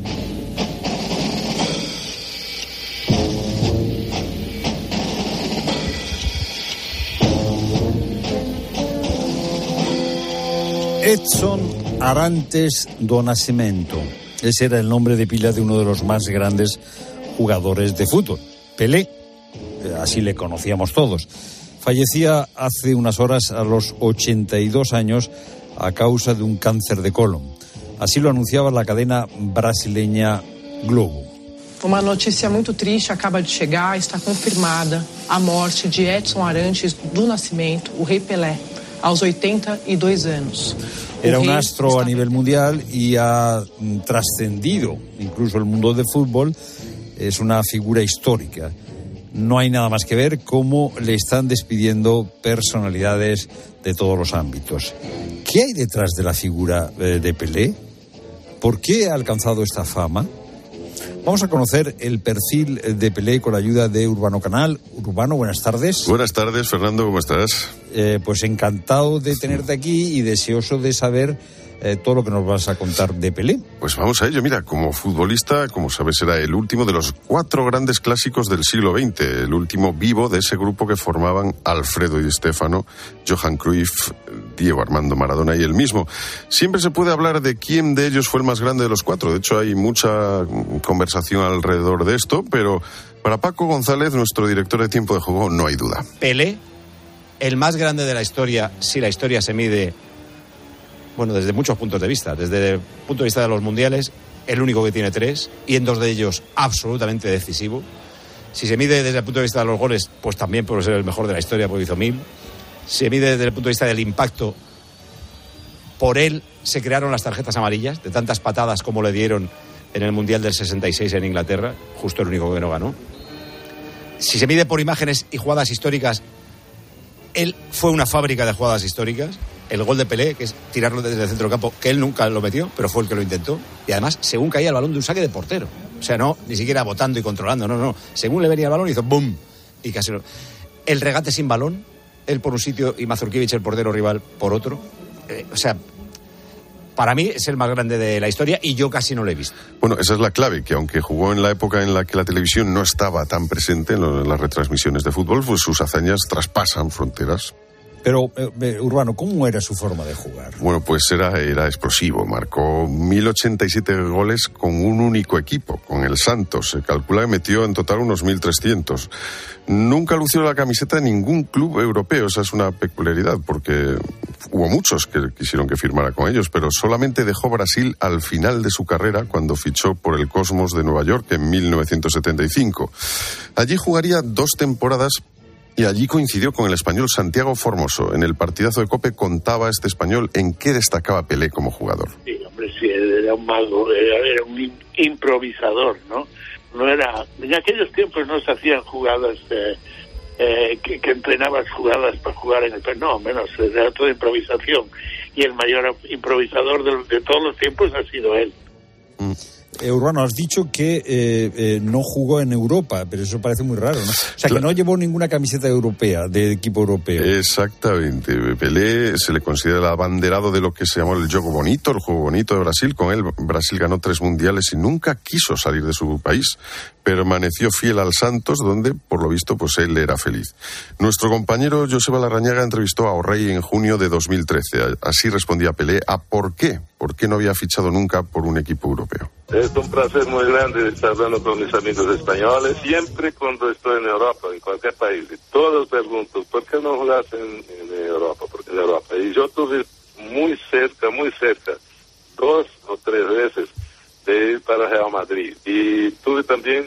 Edson Arantes do Nascimento. Ese era el nombre de pila de uno de los más grandes jugadores de fútbol. Pelé, así le conocíamos todos. Fallecía hace unas horas a los 82 años a causa de un cáncer de colon. Así lo anunciaba la cadena brasileña Globo. Uma notícia muito triste acaba de chegar, está confirmada a morte de Edson Arantes do Nascimento, o Rei Pelé, aos 82 años. Era un astro a nivel mundial y ha trascendido incluso el mundo del fútbol. Es una figura histórica. No hay nada más que ver cómo le están despidiendo personalidades de todos los ámbitos. ¿Qué hay detrás de la figura de Pelé? ¿Por qué ha alcanzado esta fama? Vamos a conocer el perfil de Pelé con la ayuda de Urbano Canal. Urbano, buenas tardes. Buenas tardes, Fernando, ¿cómo estás? Pues encantado de tenerte aquí y deseoso de saber todo lo que nos vas a contar de Pelé. Pues vamos a ello. Mira, como futbolista, como sabes, era el último de los 4 grandes clásicos del siglo XX, el último vivo de ese grupo que formaban Alfredo y Di Stéfano, Johan Cruyff, Diego Armando Maradona y él mismo. Siempre se puede hablar de quién de ellos fue el más grande de los 4. De hecho, hay mucha conversación alrededor de esto, pero para Paco González, nuestro director de Tiempo de Juego, no hay duda. Pelé, el más grande de la historia, si la historia se mide, bueno, desde muchos puntos de vista. Desde el punto de vista de los mundiales, el único que tiene 3, y en 2 de ellos absolutamente decisivo. Si se mide desde el punto de vista de los goles, pues también puede ser el mejor de la historia, porque hizo 1000. Si se mide desde el punto de vista del impacto, por él se crearon las tarjetas amarillas, de tantas patadas como le dieron en el Mundial del 66 en Inglaterra, justo el único que no ganó. Si se mide por imágenes y jugadas históricas, él fue una fábrica de jugadas históricas. El gol de Pelé, que es tirarlo desde el centro del campo, que él nunca lo metió, pero fue el que lo intentó. Y además, según caía el balón de un saque de portero. O sea, no, ni siquiera botando y controlando, no. Según le venía el balón, hizo ¡bum! Y casi no. El regate sin balón, él por un sitio y Mazurkiewicz, el portero rival, por otro. O sea, para mí es el más grande de la historia y yo casi no lo he visto. Bueno, esa es la clave, que aunque jugó en la época en la que la televisión no estaba tan presente en las retransmisiones de fútbol, pues sus hazañas traspasan fronteras. Pero, Urbano, ¿cómo era su forma de jugar? Bueno, pues era explosivo. Marcó 1087 goles con un único equipo, con el Santos. Se calcula que metió en total unos 1300. Nunca lució la camiseta de ningún club europeo. Esa es una peculiaridad, porque hubo muchos que quisieron que firmara con ellos, pero solamente dejó Brasil al final de su carrera, cuando fichó por el Cosmos de Nueva York en 1975. Allí jugaría 2 temporadas, y allí coincidió con el español Santiago Formoso. En el partidazo de COPE contaba este español en qué destacaba Pelé como jugador. Sí, hombre, sí, era un mago, era un improvisador, ¿no? No era, en aquellos tiempos no se hacían jugadas que entrenabas jugadas para jugar en el... No, menos, era toda improvisación. Y el mayor improvisador de todos los tiempos ha sido él. Urbano, has dicho que no jugó en Europa, pero eso parece muy raro, ¿no? O sea, que no llevó ninguna camiseta europea, de equipo europeo. Exactamente. Pelé se le considera el abanderado de lo que se llamó el juego bonito, el juego bonito de Brasil. Con él, Brasil ganó 3 mundiales y nunca quiso salir de su país. Permaneció fiel al Santos, donde, por lo visto, pues él era feliz. Nuestro compañero Joseba Larrañaga entrevistó a O'Reilly en junio de 2013. Así respondía Pelé a por qué no había fichado nunca por un equipo europeo. Es un placer muy grande estar hablando con mis amigos españoles. Siempre cuando estoy en Europa, en cualquier país, todos preguntan, ¿por qué no jugas en Europa? Porque en Europa. Y yo tuve muy cerca, 2 o 3 veces de ir para Real Madrid. Y tuve también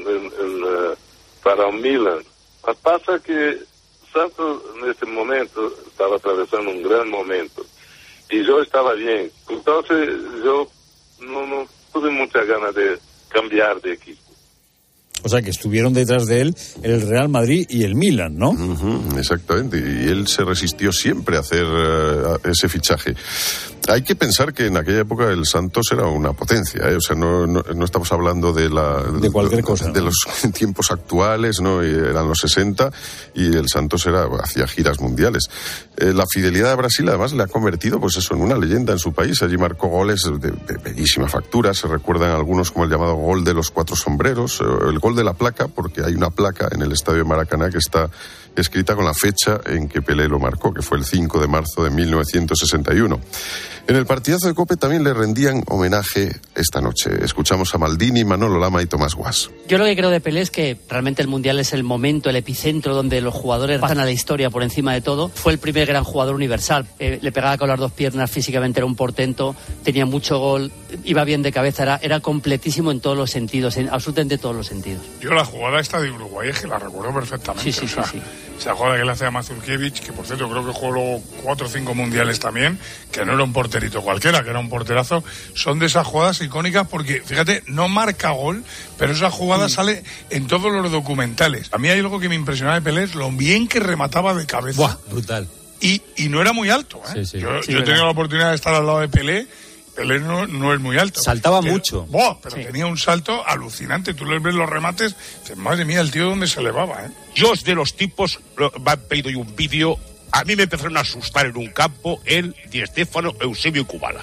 para Milan. Pasa que Santos en este momento estaba atravesando un gran momento. Y yo estaba bien. Entonces yo no tuve muchas ganas de cambiar de equipo. O sea, que estuvieron detrás de él el Real Madrid y el Milan, ¿no? Exactamente, y él se resistió siempre a hacer ese fichaje. Hay que pensar que en aquella época el Santos era una potencia, ¿eh? O sea, no estamos hablando de cualquier cosa, de los tiempos actuales, ¿no? Eran los 60 y el Santos hacía giras mundiales. La fidelidad de Brasil, además, le ha convertido, pues eso, en una leyenda en su país. Allí marcó goles de bellísima factura. Se recuerdan algunos como el llamado gol de los 4 sombreros, el gol protocolo de la placa, porque hay una placa en el estadio de Maracaná que está escrita con la fecha en que Pelé lo marcó, que fue el 5 de marzo de 1961. En el partidazo de COPE también le rendían homenaje esta noche. Escuchamos a Maldini, Manolo Lama y Tomás Guas. Yo lo que creo de Pelé es que realmente el Mundial es el momento, el epicentro donde los jugadores pasan a la historia por encima de todo. Fue el primer gran jugador universal. Le pegaba con las dos piernas, físicamente era un portento, tenía mucho gol, iba bien de cabeza, era completísimo en todos los sentidos, en absolutamente todos los sentidos. Yo la jugada esta de Uruguay es que la recuerdo perfectamente. Sí. Esa jugada que le hace a Mazurkiewicz, que por cierto creo que jugó luego 4 o 5 mundiales también, que no era un porterito cualquiera, que era un porterazo, son de esas jugadas icónicas porque, fíjate, no marca gol, pero esa jugada sale en todos los documentales. A mí hay algo que me impresionaba de Pelé, es lo bien que remataba de cabeza. ¡Buah! Brutal. Y no era muy alto, ¿eh? Yo he tenido la oportunidad de estar al lado de Pelé. Pelé no es muy alto. Saltaba mucho. Pero tenía un salto alucinante. Tú le ves los remates, dices, madre mía, el tío dónde se elevaba, ¿eh? Yo de los tipos, me han pedido un vídeo, a mí me empezaron a asustar en un campo él, Di Stéfano, Eusebio y Kubala.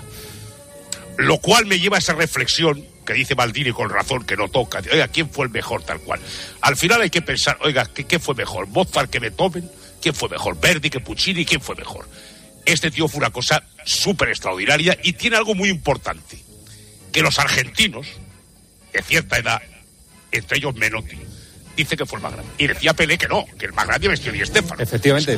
Lo cual me lleva a esa reflexión que dice Maldini con razón, que no toca. Oiga, ¿quién fue el mejor tal cual? Al final hay que pensar, oiga, ¿qué fue mejor? ¿Mozart que Beethoven? ¿Quién fue mejor? ¿Verdi que Puccini? ¿Quién fue mejor? Este tío fue una cosa súper extraordinaria y tiene algo muy importante, que los argentinos de cierta edad, entre ellos Menotti, dice que fue el más grande. Y decía Pelé que no, que el más grande vestió Di Stéfano. Efectivamente.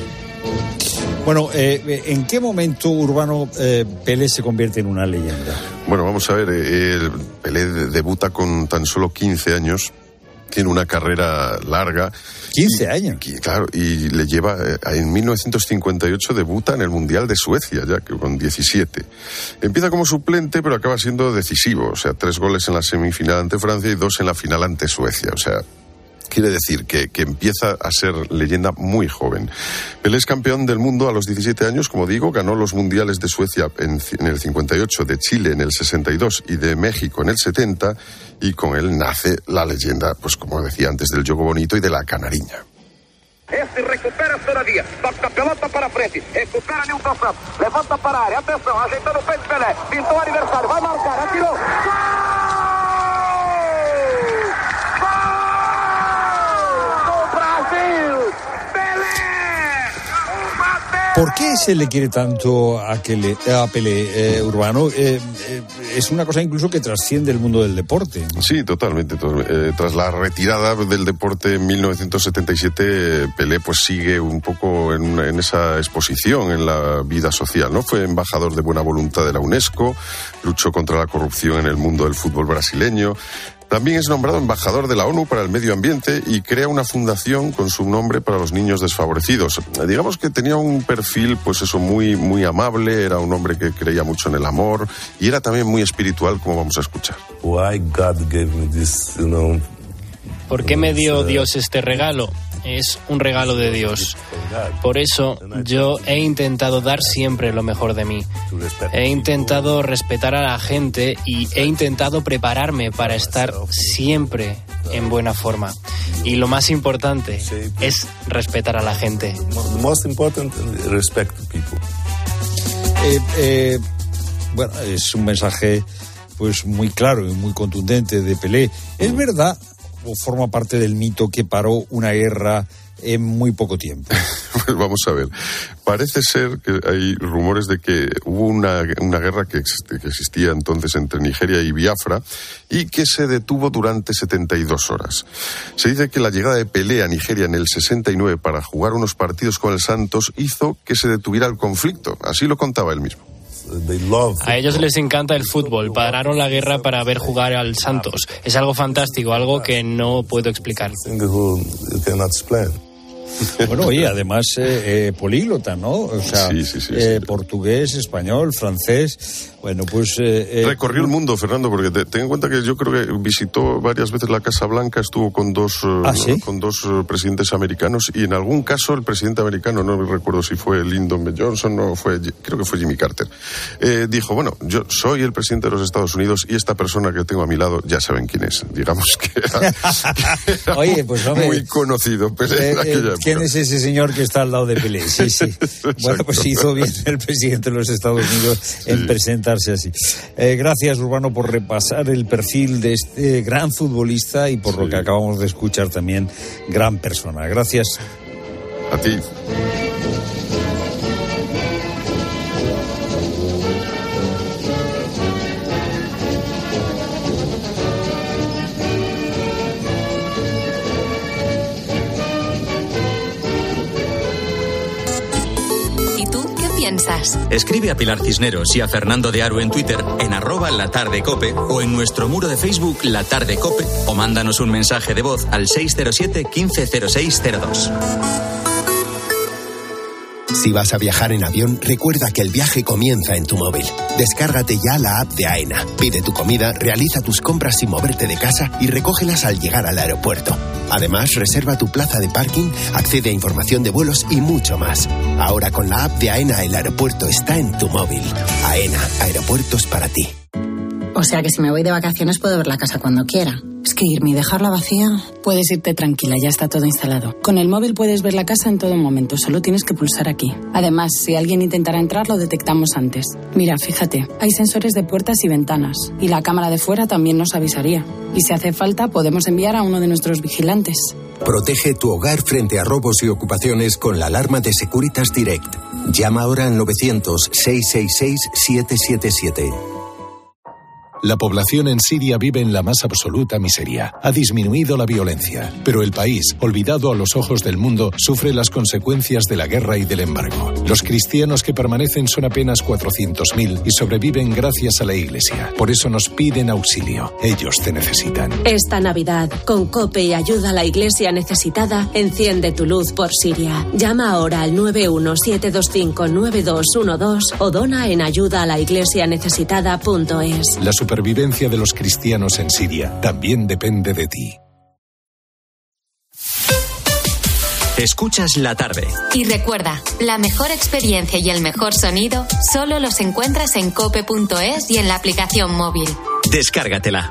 Bueno, ¿en qué momento, Urbano, Pelé se convierte en una leyenda? Bueno, vamos a ver, Pelé debuta con tan solo 15 años. Tiene una carrera larga. 15 años. Claro, y le lleva, en 1958 debuta en el Mundial de Suecia, ya que con 17. Empieza como suplente, pero acaba siendo decisivo. O sea, 3 goles en la semifinal ante Francia y 2 en la final ante Suecia. O sea, quiere decir que empieza a ser leyenda muy joven. Pelé es campeón del mundo a los 17 años, como digo, ganó los mundiales de Suecia en el 58, de Chile en el 62 y de México en el 70, y con él nace la leyenda, pues como decía antes, del jogo bonito y de la canariña. Esse recupera todavía, toca a pelota para frente, recupera Nilton Santos, levanta para a área, atenção, ajeitando o peito Pelé, pintou o adversário, vai marcar, atirou. ¿Por qué se le quiere tanto a Pelé, Urbano? Es una cosa incluso que trasciende el mundo del deporte. Sí, totalmente. Tras la retirada del deporte en 1977, Pelé pues sigue un poco en esa exposición en la vida social, ¿no? Fue embajador de buena voluntad de la UNESCO, luchó contra la corrupción en el mundo del fútbol brasileño. También es nombrado embajador de la ONU para el medio ambiente y crea una fundación con su nombre para los niños desfavorecidos. Digamos que tenía un perfil, pues eso, muy, muy amable, era un hombre que creía mucho en el amor y era también muy espiritual, como vamos a escuchar. Why God gave me this, ¿Por qué me dio Dios este regalo? Es un regalo de Dios. Por eso yo he intentado dar siempre lo mejor de mí. He intentado respetar a la gente y he intentado prepararme para estar siempre en buena forma. Y lo más importante es respetar a la gente. The most important, respect people. Bueno, es un mensaje pues muy claro y muy contundente de Pelé. ¿Es verdad o forma parte del mito que paró una guerra en muy poco tiempo? Pues vamos a ver. Parece ser que hay rumores de que hubo una guerra que existía entonces entre Nigeria y Biafra y que se detuvo durante 72 horas. Se dice que la llegada de Pelé a Nigeria en el 69 para jugar unos partidos con el Santos hizo que se detuviera el conflicto. Así lo contaba él mismo. A ellos les encanta el fútbol. Pararon la guerra para ver jugar al Santos. Es algo fantástico, algo que no puedo explicar. Bueno, y además políglota, ¿no? O sea, sí. Portugués, español, francés. Bueno, pues... Recorrió el mundo, Fernando, porque ten en cuenta que yo creo que visitó varias veces la Casa Blanca, estuvo con dos presidentes americanos, y en algún caso el presidente americano, no recuerdo si fue Lyndon B. Johnson o creo que fue Jimmy Carter, dijo, bueno, yo soy el presidente de los Estados Unidos y esta persona que tengo a mi lado ya saben quién es. Digamos que era Oye, pues, hombre, muy conocido en aquella época. ¿Quién es ese señor que está al lado de Pelé? Sí, sí. Bueno, pues hizo bien el presidente de los Estados Unidos en presentarse así. Gracias, Urbano, por repasar el perfil de este gran futbolista y por lo que acabamos de escuchar también, gran persona. Gracias. A ti. Escribe a Pilar Cisneros y a Fernando de Aro en Twitter, en @latardecope o en nuestro muro de Facebook La Tarde Cope, o mándanos un mensaje de voz al 607 150602. Si vas a viajar en avión, recuerda que el viaje comienza en tu móvil. Descárgate ya la app de AENA. Pide tu comida, realiza tus compras sin moverte de casa y recógelas al llegar al aeropuerto. Además, reserva tu plaza de parking, accede a información de vuelos y mucho más. Ahora con la app de AENA, el aeropuerto está en tu móvil. AENA, aeropuertos para ti. O sea que si me voy de vacaciones puedo ver la casa cuando quiera. Es que irme y dejarla vacía... Puedes irte tranquila, ya está todo instalado. Con el móvil puedes ver la casa en todo momento, solo tienes que pulsar aquí. Además, si alguien intentara entrar, lo detectamos antes. Mira, fíjate, hay sensores de puertas y ventanas. Y la cámara de fuera también nos avisaría. Y si hace falta, podemos enviar a uno de nuestros vigilantes. Protege tu hogar frente a robos y ocupaciones con la alarma de Securitas Direct. Llama ahora al 900-666-777. La población en Siria vive en la más absoluta miseria. Ha disminuido la violencia, pero el país, olvidado a los ojos del mundo, sufre las consecuencias de la guerra y del embargo. Los cristianos que permanecen son apenas 400.000 y sobreviven gracias a la Iglesia. Por eso nos piden auxilio. Ellos te necesitan. Esta Navidad, con COPE y ayuda a la Iglesia necesitada, enciende tu luz por Siria. Llama ahora al 917259212 o dona en ayudaalaiglesianecesitada.es. La supervivencia de los cristianos en Siria también depende de ti. Escuchas La Tarde. Y recuerda, la mejor experiencia y el mejor sonido solo los encuentras en cope.es y en la aplicación móvil. Descárgatela.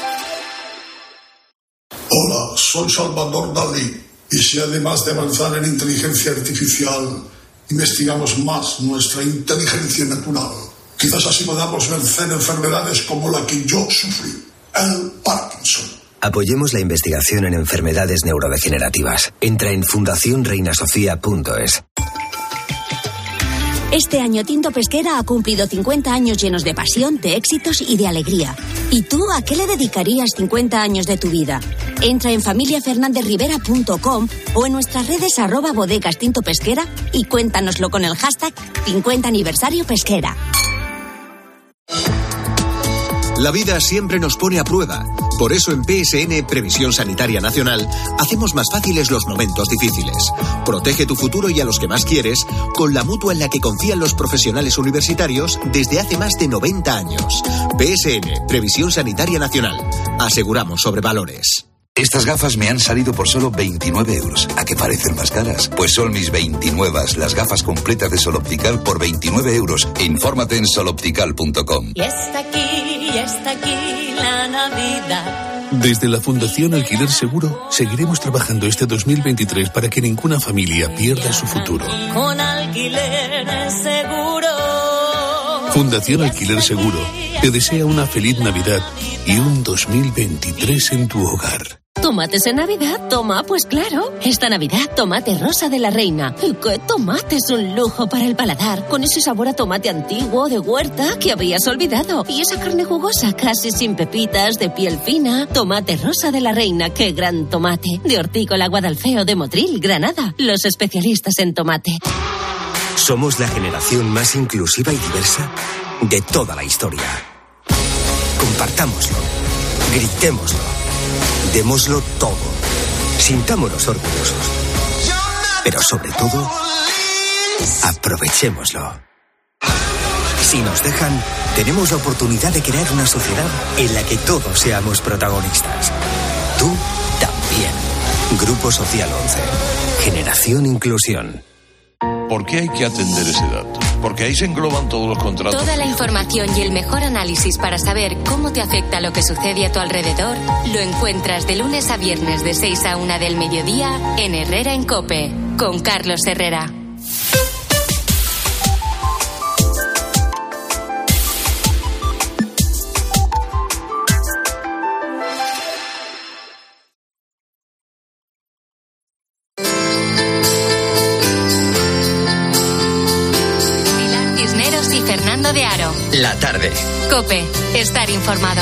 Hola, soy Salvador Dalí. Y si además de avanzar en inteligencia artificial, investigamos más nuestra inteligencia natural, quizás así podamos vencer enfermedades como la que yo sufrí, el Parkinson. Apoyemos la investigación en enfermedades neurodegenerativas. Entra en fundacionreinasofía.es. Este año Tinto Pesquera ha cumplido 50 años llenos de pasión, de éxitos y de alegría. ¿Y tú a qué le dedicarías 50 años de tu vida? Entra en familiafernandezrivera.com o en nuestras redes @bodegas Tinto Pesquera y cuéntanoslo con el hashtag 50 aniversario pesquera. La vida siempre nos pone a prueba. Por eso en PSN, Previsión Sanitaria Nacional, hacemos más fáciles los momentos difíciles. Protege tu futuro y a los que más quieres con la mutua en la que confían los profesionales universitarios desde hace más de 90 años. PSN, Previsión Sanitaria Nacional. Aseguramos sobre valores. Estas gafas me han salido por solo 29 euros. ¿A qué parecen más caras? Pues son mis 29, las gafas completas de Sol Optical por 29 euros. Infórmate en soloptical.com. Y está aquí la Navidad. Desde la Fundación Alquiler Seguro seguiremos trabajando este 2023 para que ninguna familia pierda su futuro. Con Alquiler Seguro. Fundación Alquiler Seguro te desea una feliz Navidad y un 2023 en tu hogar. ¿Tomates en Navidad? Toma, pues claro. Esta Navidad, tomate rosa de la reina. ¿Y qué tomate es un lujo para el paladar? Con ese sabor a tomate antiguo, de huerta, que habías olvidado. Y esa carne jugosa, casi sin pepitas, de piel fina. Tomate rosa de la reina, qué gran tomate. De Hortícola Guadalfeo de Motril, Granada. Los especialistas en tomate. Somos la generación más inclusiva y diversa de toda la historia. Compartámoslo. Gritémoslo. Démoslo todo. Sintámonos orgullosos. Pero sobre todo, aprovechémoslo. Si nos dejan, tenemos la oportunidad de crear una sociedad en la que todos seamos protagonistas. Tú también. Grupo Social 11. Generación Inclusión. ¿Por qué hay que atender ese dato? Porque ahí se engloban todos los contratos. Toda la información y el mejor análisis para saber cómo te afecta lo que sucede a tu alrededor lo encuentras de lunes a viernes de 6 a 1 del mediodía en Herrera en COPE, con Carlos Herrera. De Aro. La tarde. COPE. Estar informado.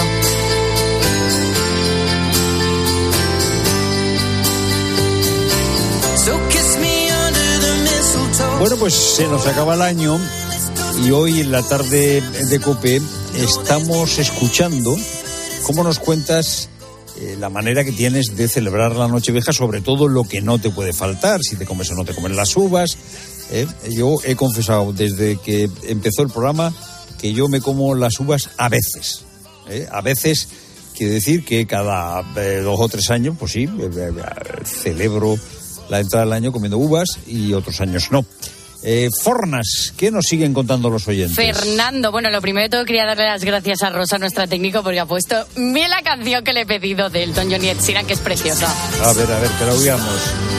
Bueno, pues se nos acaba el año y hoy en la tarde de COPE estamos escuchando cómo nos cuentas la manera que tienes de celebrar la Nochevieja, sobre todo lo que no te puede faltar, si te comes o no te comes las uvas. Yo he confesado desde que empezó el programa que yo me como las uvas a veces. A veces quiere decir que cada 2 o 3 años, pues sí, celebro la entrada del año comiendo uvas y otros años no. Fornas, ¿qué nos siguen contando los oyentes? Fernando, bueno, lo primero de todo quería darle las gracias a Rosa, nuestra técnico, porque ha puesto la canción que le he pedido de Elton John y Ed Sheeran, que es preciosa. A ver, que la oigamos.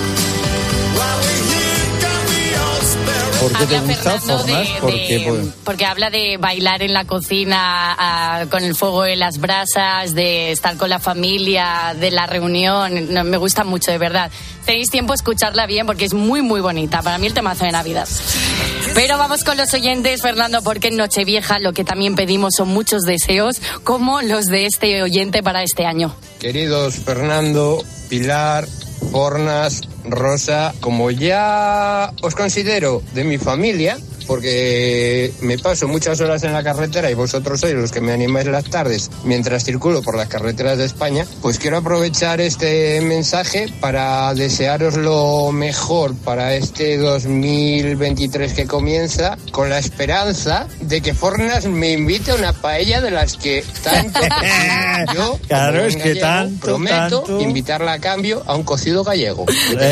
¿Por qué te gusta, Fornas? Porque habla de bailar en la cocina con el fuego en las brasas, de estar con la familia, de la reunión. No, me gusta mucho, de verdad. Tenéis tiempo a escucharla bien porque es muy, muy bonita. Para mí el temazo de Navidad. Pero vamos con los oyentes, Fernando, porque en Nochevieja lo que también pedimos son muchos deseos, como los de este oyente para este año. Queridos Fernando, Pilar, Fornas, Rosa, como ya os considero de mi familia, porque me paso muchas horas en la carretera y vosotros sois los que me animáis las tardes mientras circulo por las carreteras de España, pues quiero aprovechar este mensaje para desearos lo mejor para este 2023 que comienza, con la esperanza de que Fornas me invite a una paella de las que tanto yo, claro, es que prometo invitarla a cambio a un cocido gallego.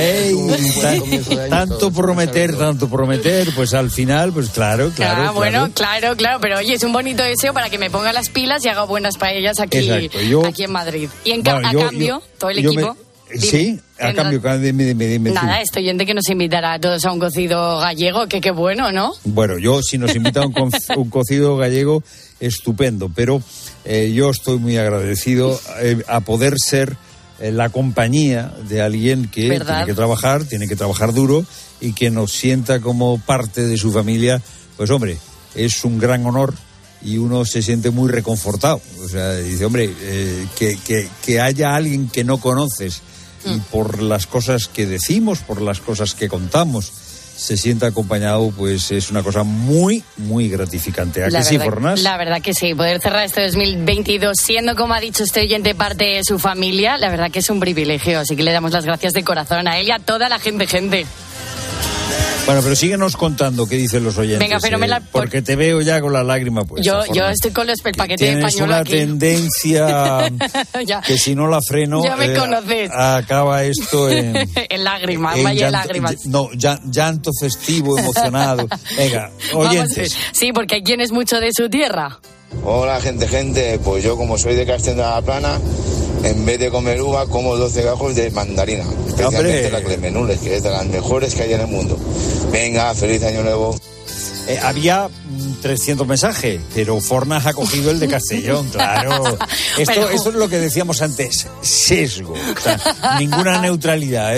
Tanto prometer, pues al final, pues claro. Bueno, claro, pero oye, es un bonito deseo para que me ponga las pilas y haga buenas paellas aquí en Madrid. Y a cambio, todo el equipo... Sí, a cambio, dime. Nada, este oyente que nos invitará a todos a un cocido gallego, que qué bueno, ¿no? Bueno, si nos invita a un cocido gallego, estupendo, pero yo estoy muy agradecido a poder ser la compañía de alguien que tiene que trabajar duro y que nos sienta como parte de su familia. Pues hombre, es un gran honor y uno se siente muy reconfortado. O sea, dice, hombre, que haya alguien que no conoces y por las cosas que decimos, por las cosas que contamos, se sienta acompañado, pues es una cosa muy, muy gratificante. ¿A que sí, Fornas? La verdad que sí, poder cerrar este 2022 siendo, como ha dicho este oyente, parte de su familia, la verdad que es un privilegio, así que le damos las gracias de corazón a él y a toda la gente. Bueno, pero síguenos contando qué dicen los oyentes. Venga, pero porque te veo ya con la lágrima puesta. Yo estoy con el paquete de pañuelo una tendencia que si no la freno, ya me conoces. Acaba esto en lágrimas, vaya lágrimas. No, llanto festivo, emocionado. Venga, oyentes. Sí, porque hay quien es mucho de su tierra. Hola, gente, pues yo como soy de Castell de la Plana, en vez de comer uva, como 12 gajos de mandarina. Especialmente la Clemenules, que es de las mejores que hay en el mundo. Venga, feliz año nuevo. Había 300 mensajes, pero Fornas ha cogido el de Castellón, claro. Esto es lo que decíamos antes, sesgo. O sea, ninguna neutralidad,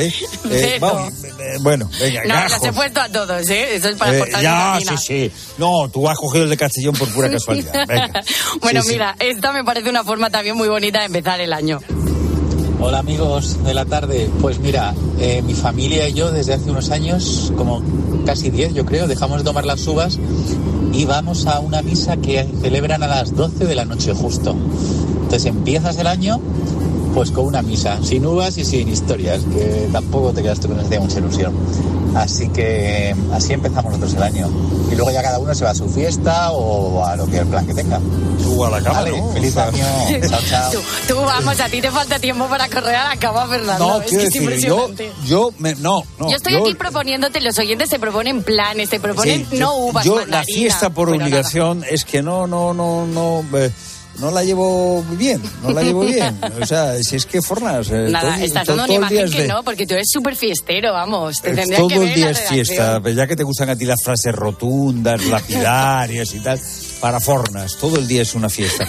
bueno, venga, gajos. Los he puesto a todos, Eso es para aportar sí. No, tú has cogido el de Castellón por pura casualidad. Venga. Bueno, mira, esta me parece una forma también muy bonita de empezar el año. Hola amigos de la tarde, pues mira, mi familia y yo desde hace unos años, como casi 10 yo creo, dejamos de tomar las uvas y vamos a una misa que celebran a las 12 de la noche justo. Entonces empiezas el año pues con una misa, sin uvas y sin historias, que tampoco te quedas tú con esa mucha ilusión. Así que así empezamos nosotros el año. Y luego ya cada uno se va a su fiesta o a lo que el plan que tenga. Tú a la cama, vale, ¿no? Feliz año. Chao, chao. Tú, vamos, a ti te falta tiempo para correr a la cama, Fernando. No, es quiero que es decir, impresionante. yo estoy aquí proponiéndote, los oyentes se proponen planes, te proponen uvas, yo mandarina, la fiesta por obligación nada. Es que no la llevo bien, O sea, si es que fornas... Nada, estás dando una imagen que no, porque tú eres súper fiestero, vamos. Te tendría todo que ver el día la es fiesta, ya que te gustan a ti las frases rotundas, lapidarias y tal, para fornas, todo el día es una fiesta.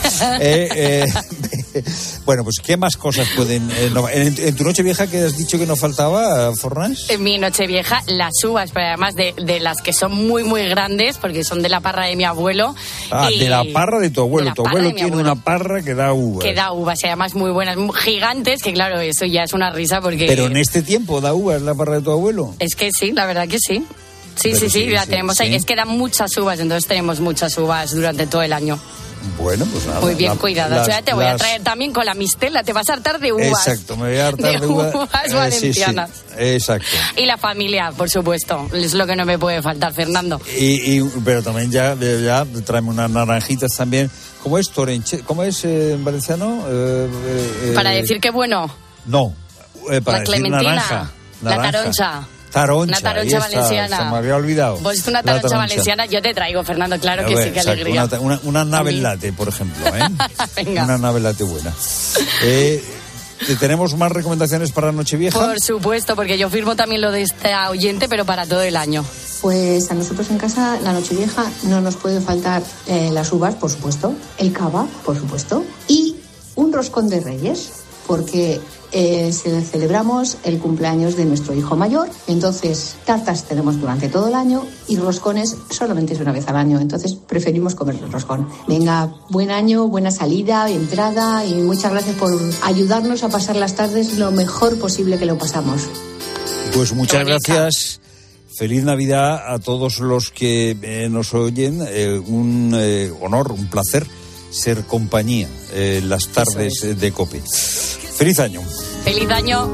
Bueno, pues ¿qué más cosas pueden...? ¿En tu Nochevieja que has dicho que no faltaba, Fornas? En mi Nochevieja, las uvas, pero además de las que son muy, muy grandes, porque son de la parra de mi abuelo. De la parra de tu abuelo. Tu abuelo tiene una parra que da uvas. Que da uvas, y además muy buenas, gigantes, que claro, eso ya es una risa porque... Pero en este tiempo da uvas la parra de tu abuelo. Es que sí, la verdad que sí. Sí, la tenemos ahí. Es que dan muchas uvas, entonces tenemos muchas uvas durante todo el año. Bueno, pues nada. Muy bien cuidadas. Te voy a traer también con la mistela, te vas a hartar de uvas. Exacto, me voy a hartar de uvas valencianas. Sí, exacto. Y la familia, por supuesto, es lo que no me puede faltar, Fernando. Pero también ya tráeme unas naranjitas también. ¿Cómo es Torenche? ¿Cómo es en valenciano? Para decir que bueno. No, para la decir naranja. La taroncha. Taroncha, una taroncha valenciana. Se me había olvidado. Pues una taroncha valenciana yo te traigo, Fernando, claro que sí, qué alegría. Una nave latte, por ejemplo, Venga. Una nave latte buena. ¿Tenemos más recomendaciones para Nochevieja? Por supuesto, porque yo firmo también lo de esta oyente, pero para todo el año. Pues a nosotros en casa, la Nochevieja, no nos puede faltar las uvas, por supuesto, el cava, por supuesto, y un roscón de Reyes, porque celebramos el cumpleaños de nuestro hijo mayor. Entonces, tartas tenemos durante todo el año y roscones solamente es una vez al año. Entonces, preferimos comer el roscón. Venga, buen año, buena salida, entrada, y muchas gracias por ayudarnos a pasar las tardes lo mejor posible que lo pasamos. Pues muchas gracias. Feliz Navidad a todos los que nos oyen. Un honor, un placer ser compañía las tardes de COPE. Feliz año. Feliz año.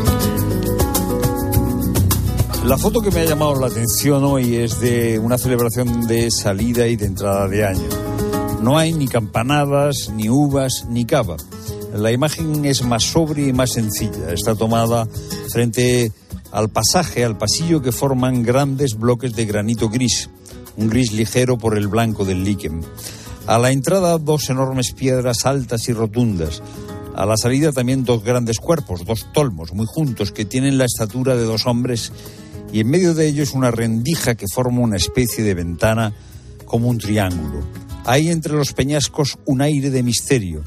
La foto que me ha llamado la atención hoy es de una celebración de salida y de entrada de año. No hay ni campanadas, ni uvas, ni cava. La imagen es más sobria y más sencilla. Está tomada frente al pasillo que forman grandes bloques de granito gris, un gris ligero por el blanco del líquen. A la entrada, dos enormes piedras altas y rotundas. A la salida también dos grandes cuerpos, dos tolmos muy juntos que tienen la estatura de dos hombres, y en medio de ellos una rendija que forma una especie de ventana como un triángulo. Hay entre los peñascos un aire de misterio.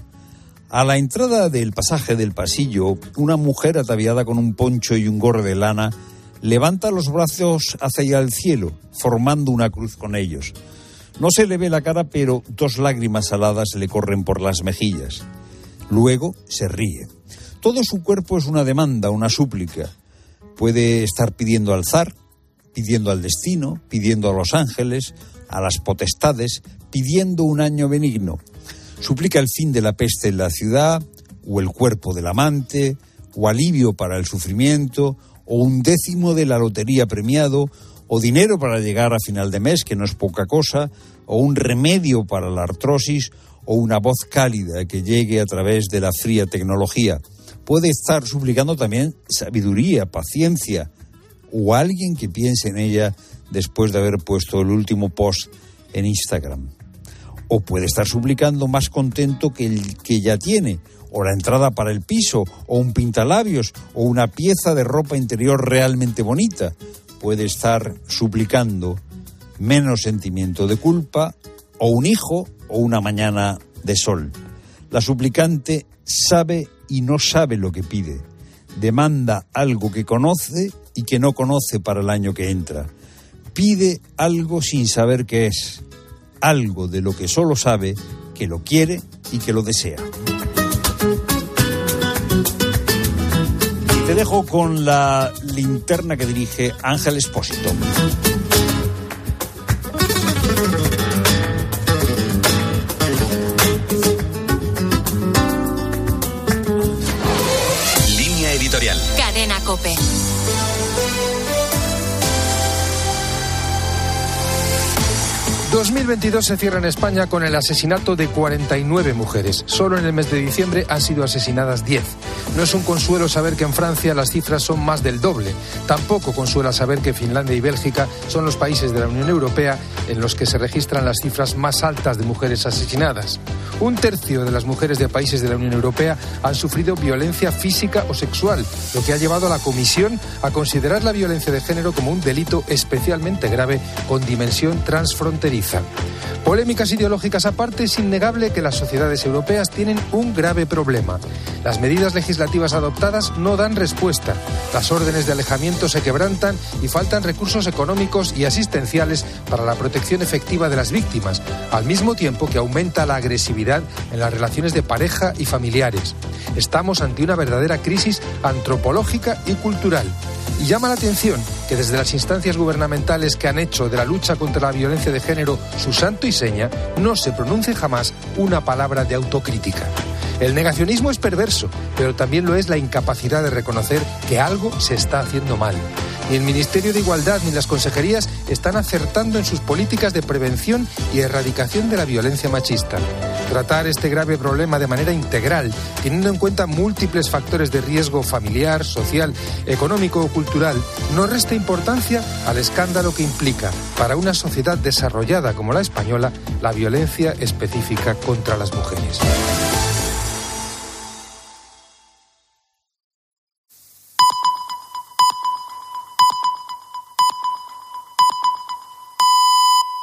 A la entrada del pasaje del pasillo, una mujer ataviada con un poncho y un gorro de lana levanta los brazos hacia el cielo, formando una cruz con ellos. No se le ve la cara, pero dos lágrimas saladas le corren por las mejillas. Luego se ríe. Todo su cuerpo es una demanda, una súplica. Puede estar pidiendo al zar, pidiendo al destino, pidiendo a los ángeles, a las potestades, pidiendo un año benigno. Suplica el fin de la peste en la ciudad, o el cuerpo del amante, o alivio para el sufrimiento, o un décimo de la lotería premiado, o dinero para llegar a final de mes, que no es poca cosa, o un remedio para la artrosis, o una voz cálida que llegue a través de la fría tecnología. Puede estar suplicando también sabiduría, paciencia, o alguien que piense en ella después de haber puesto el último post en Instagram. O puede estar suplicando más contento que el que ya tiene, o la entrada para el piso, o un pintalabios, o una pieza de ropa interior realmente bonita. Puede estar suplicando menos sentimiento de culpa, o un hijo, o una mañana de sol. La suplicante sabe y no sabe lo que pide. Demanda algo que conoce y que no conoce para el año que entra. Pide algo sin saber qué es. Algo de lo que solo sabe que lo quiere y que lo desea. Y te dejo con la linterna que dirige Ángel Espósito. Línea editorial. Cadena COPE. 2022 se cierra en España con el asesinato de 49 mujeres. Solo en el mes de diciembre han sido asesinadas 10. No es un consuelo saber que en Francia las cifras son más del doble. Tampoco consuela saber que Finlandia y Bélgica son los países de la Unión Europea en los que se registran las cifras más altas de mujeres asesinadas. 1/3 de las mujeres de países de la Unión Europea han sufrido violencia física o sexual, lo que ha llevado a la Comisión a considerar la violencia de género como un delito especialmente grave con dimensión transfronteriza. Polémicas ideológicas aparte, es innegable que las sociedades europeas tienen un grave problema. Las medidas legislativas adoptadas no dan respuesta. Las órdenes de alejamiento se quebrantan y faltan recursos económicos y asistenciales para la protección efectiva de las víctimas, al mismo tiempo que aumenta la agresividad en las relaciones de pareja y familiares. Estamos ante una verdadera crisis antropológica y cultural. Y llama la atención que desde las instancias gubernamentales que han hecho de la lucha contra la violencia de género su santo y seña, no se pronuncie jamás una palabra de autocrítica. El negacionismo es perverso, pero también lo es la incapacidad de reconocer que algo se está haciendo mal. Ni el Ministerio de Igualdad ni las consejerías están acertando en sus políticas de prevención y erradicación de la violencia machista. Tratar este grave problema de manera integral, teniendo en cuenta múltiples factores de riesgo familiar, social, económico o cultural, no resta importancia al escándalo que implica, para una sociedad desarrollada como la española, la violencia específica contra las mujeres.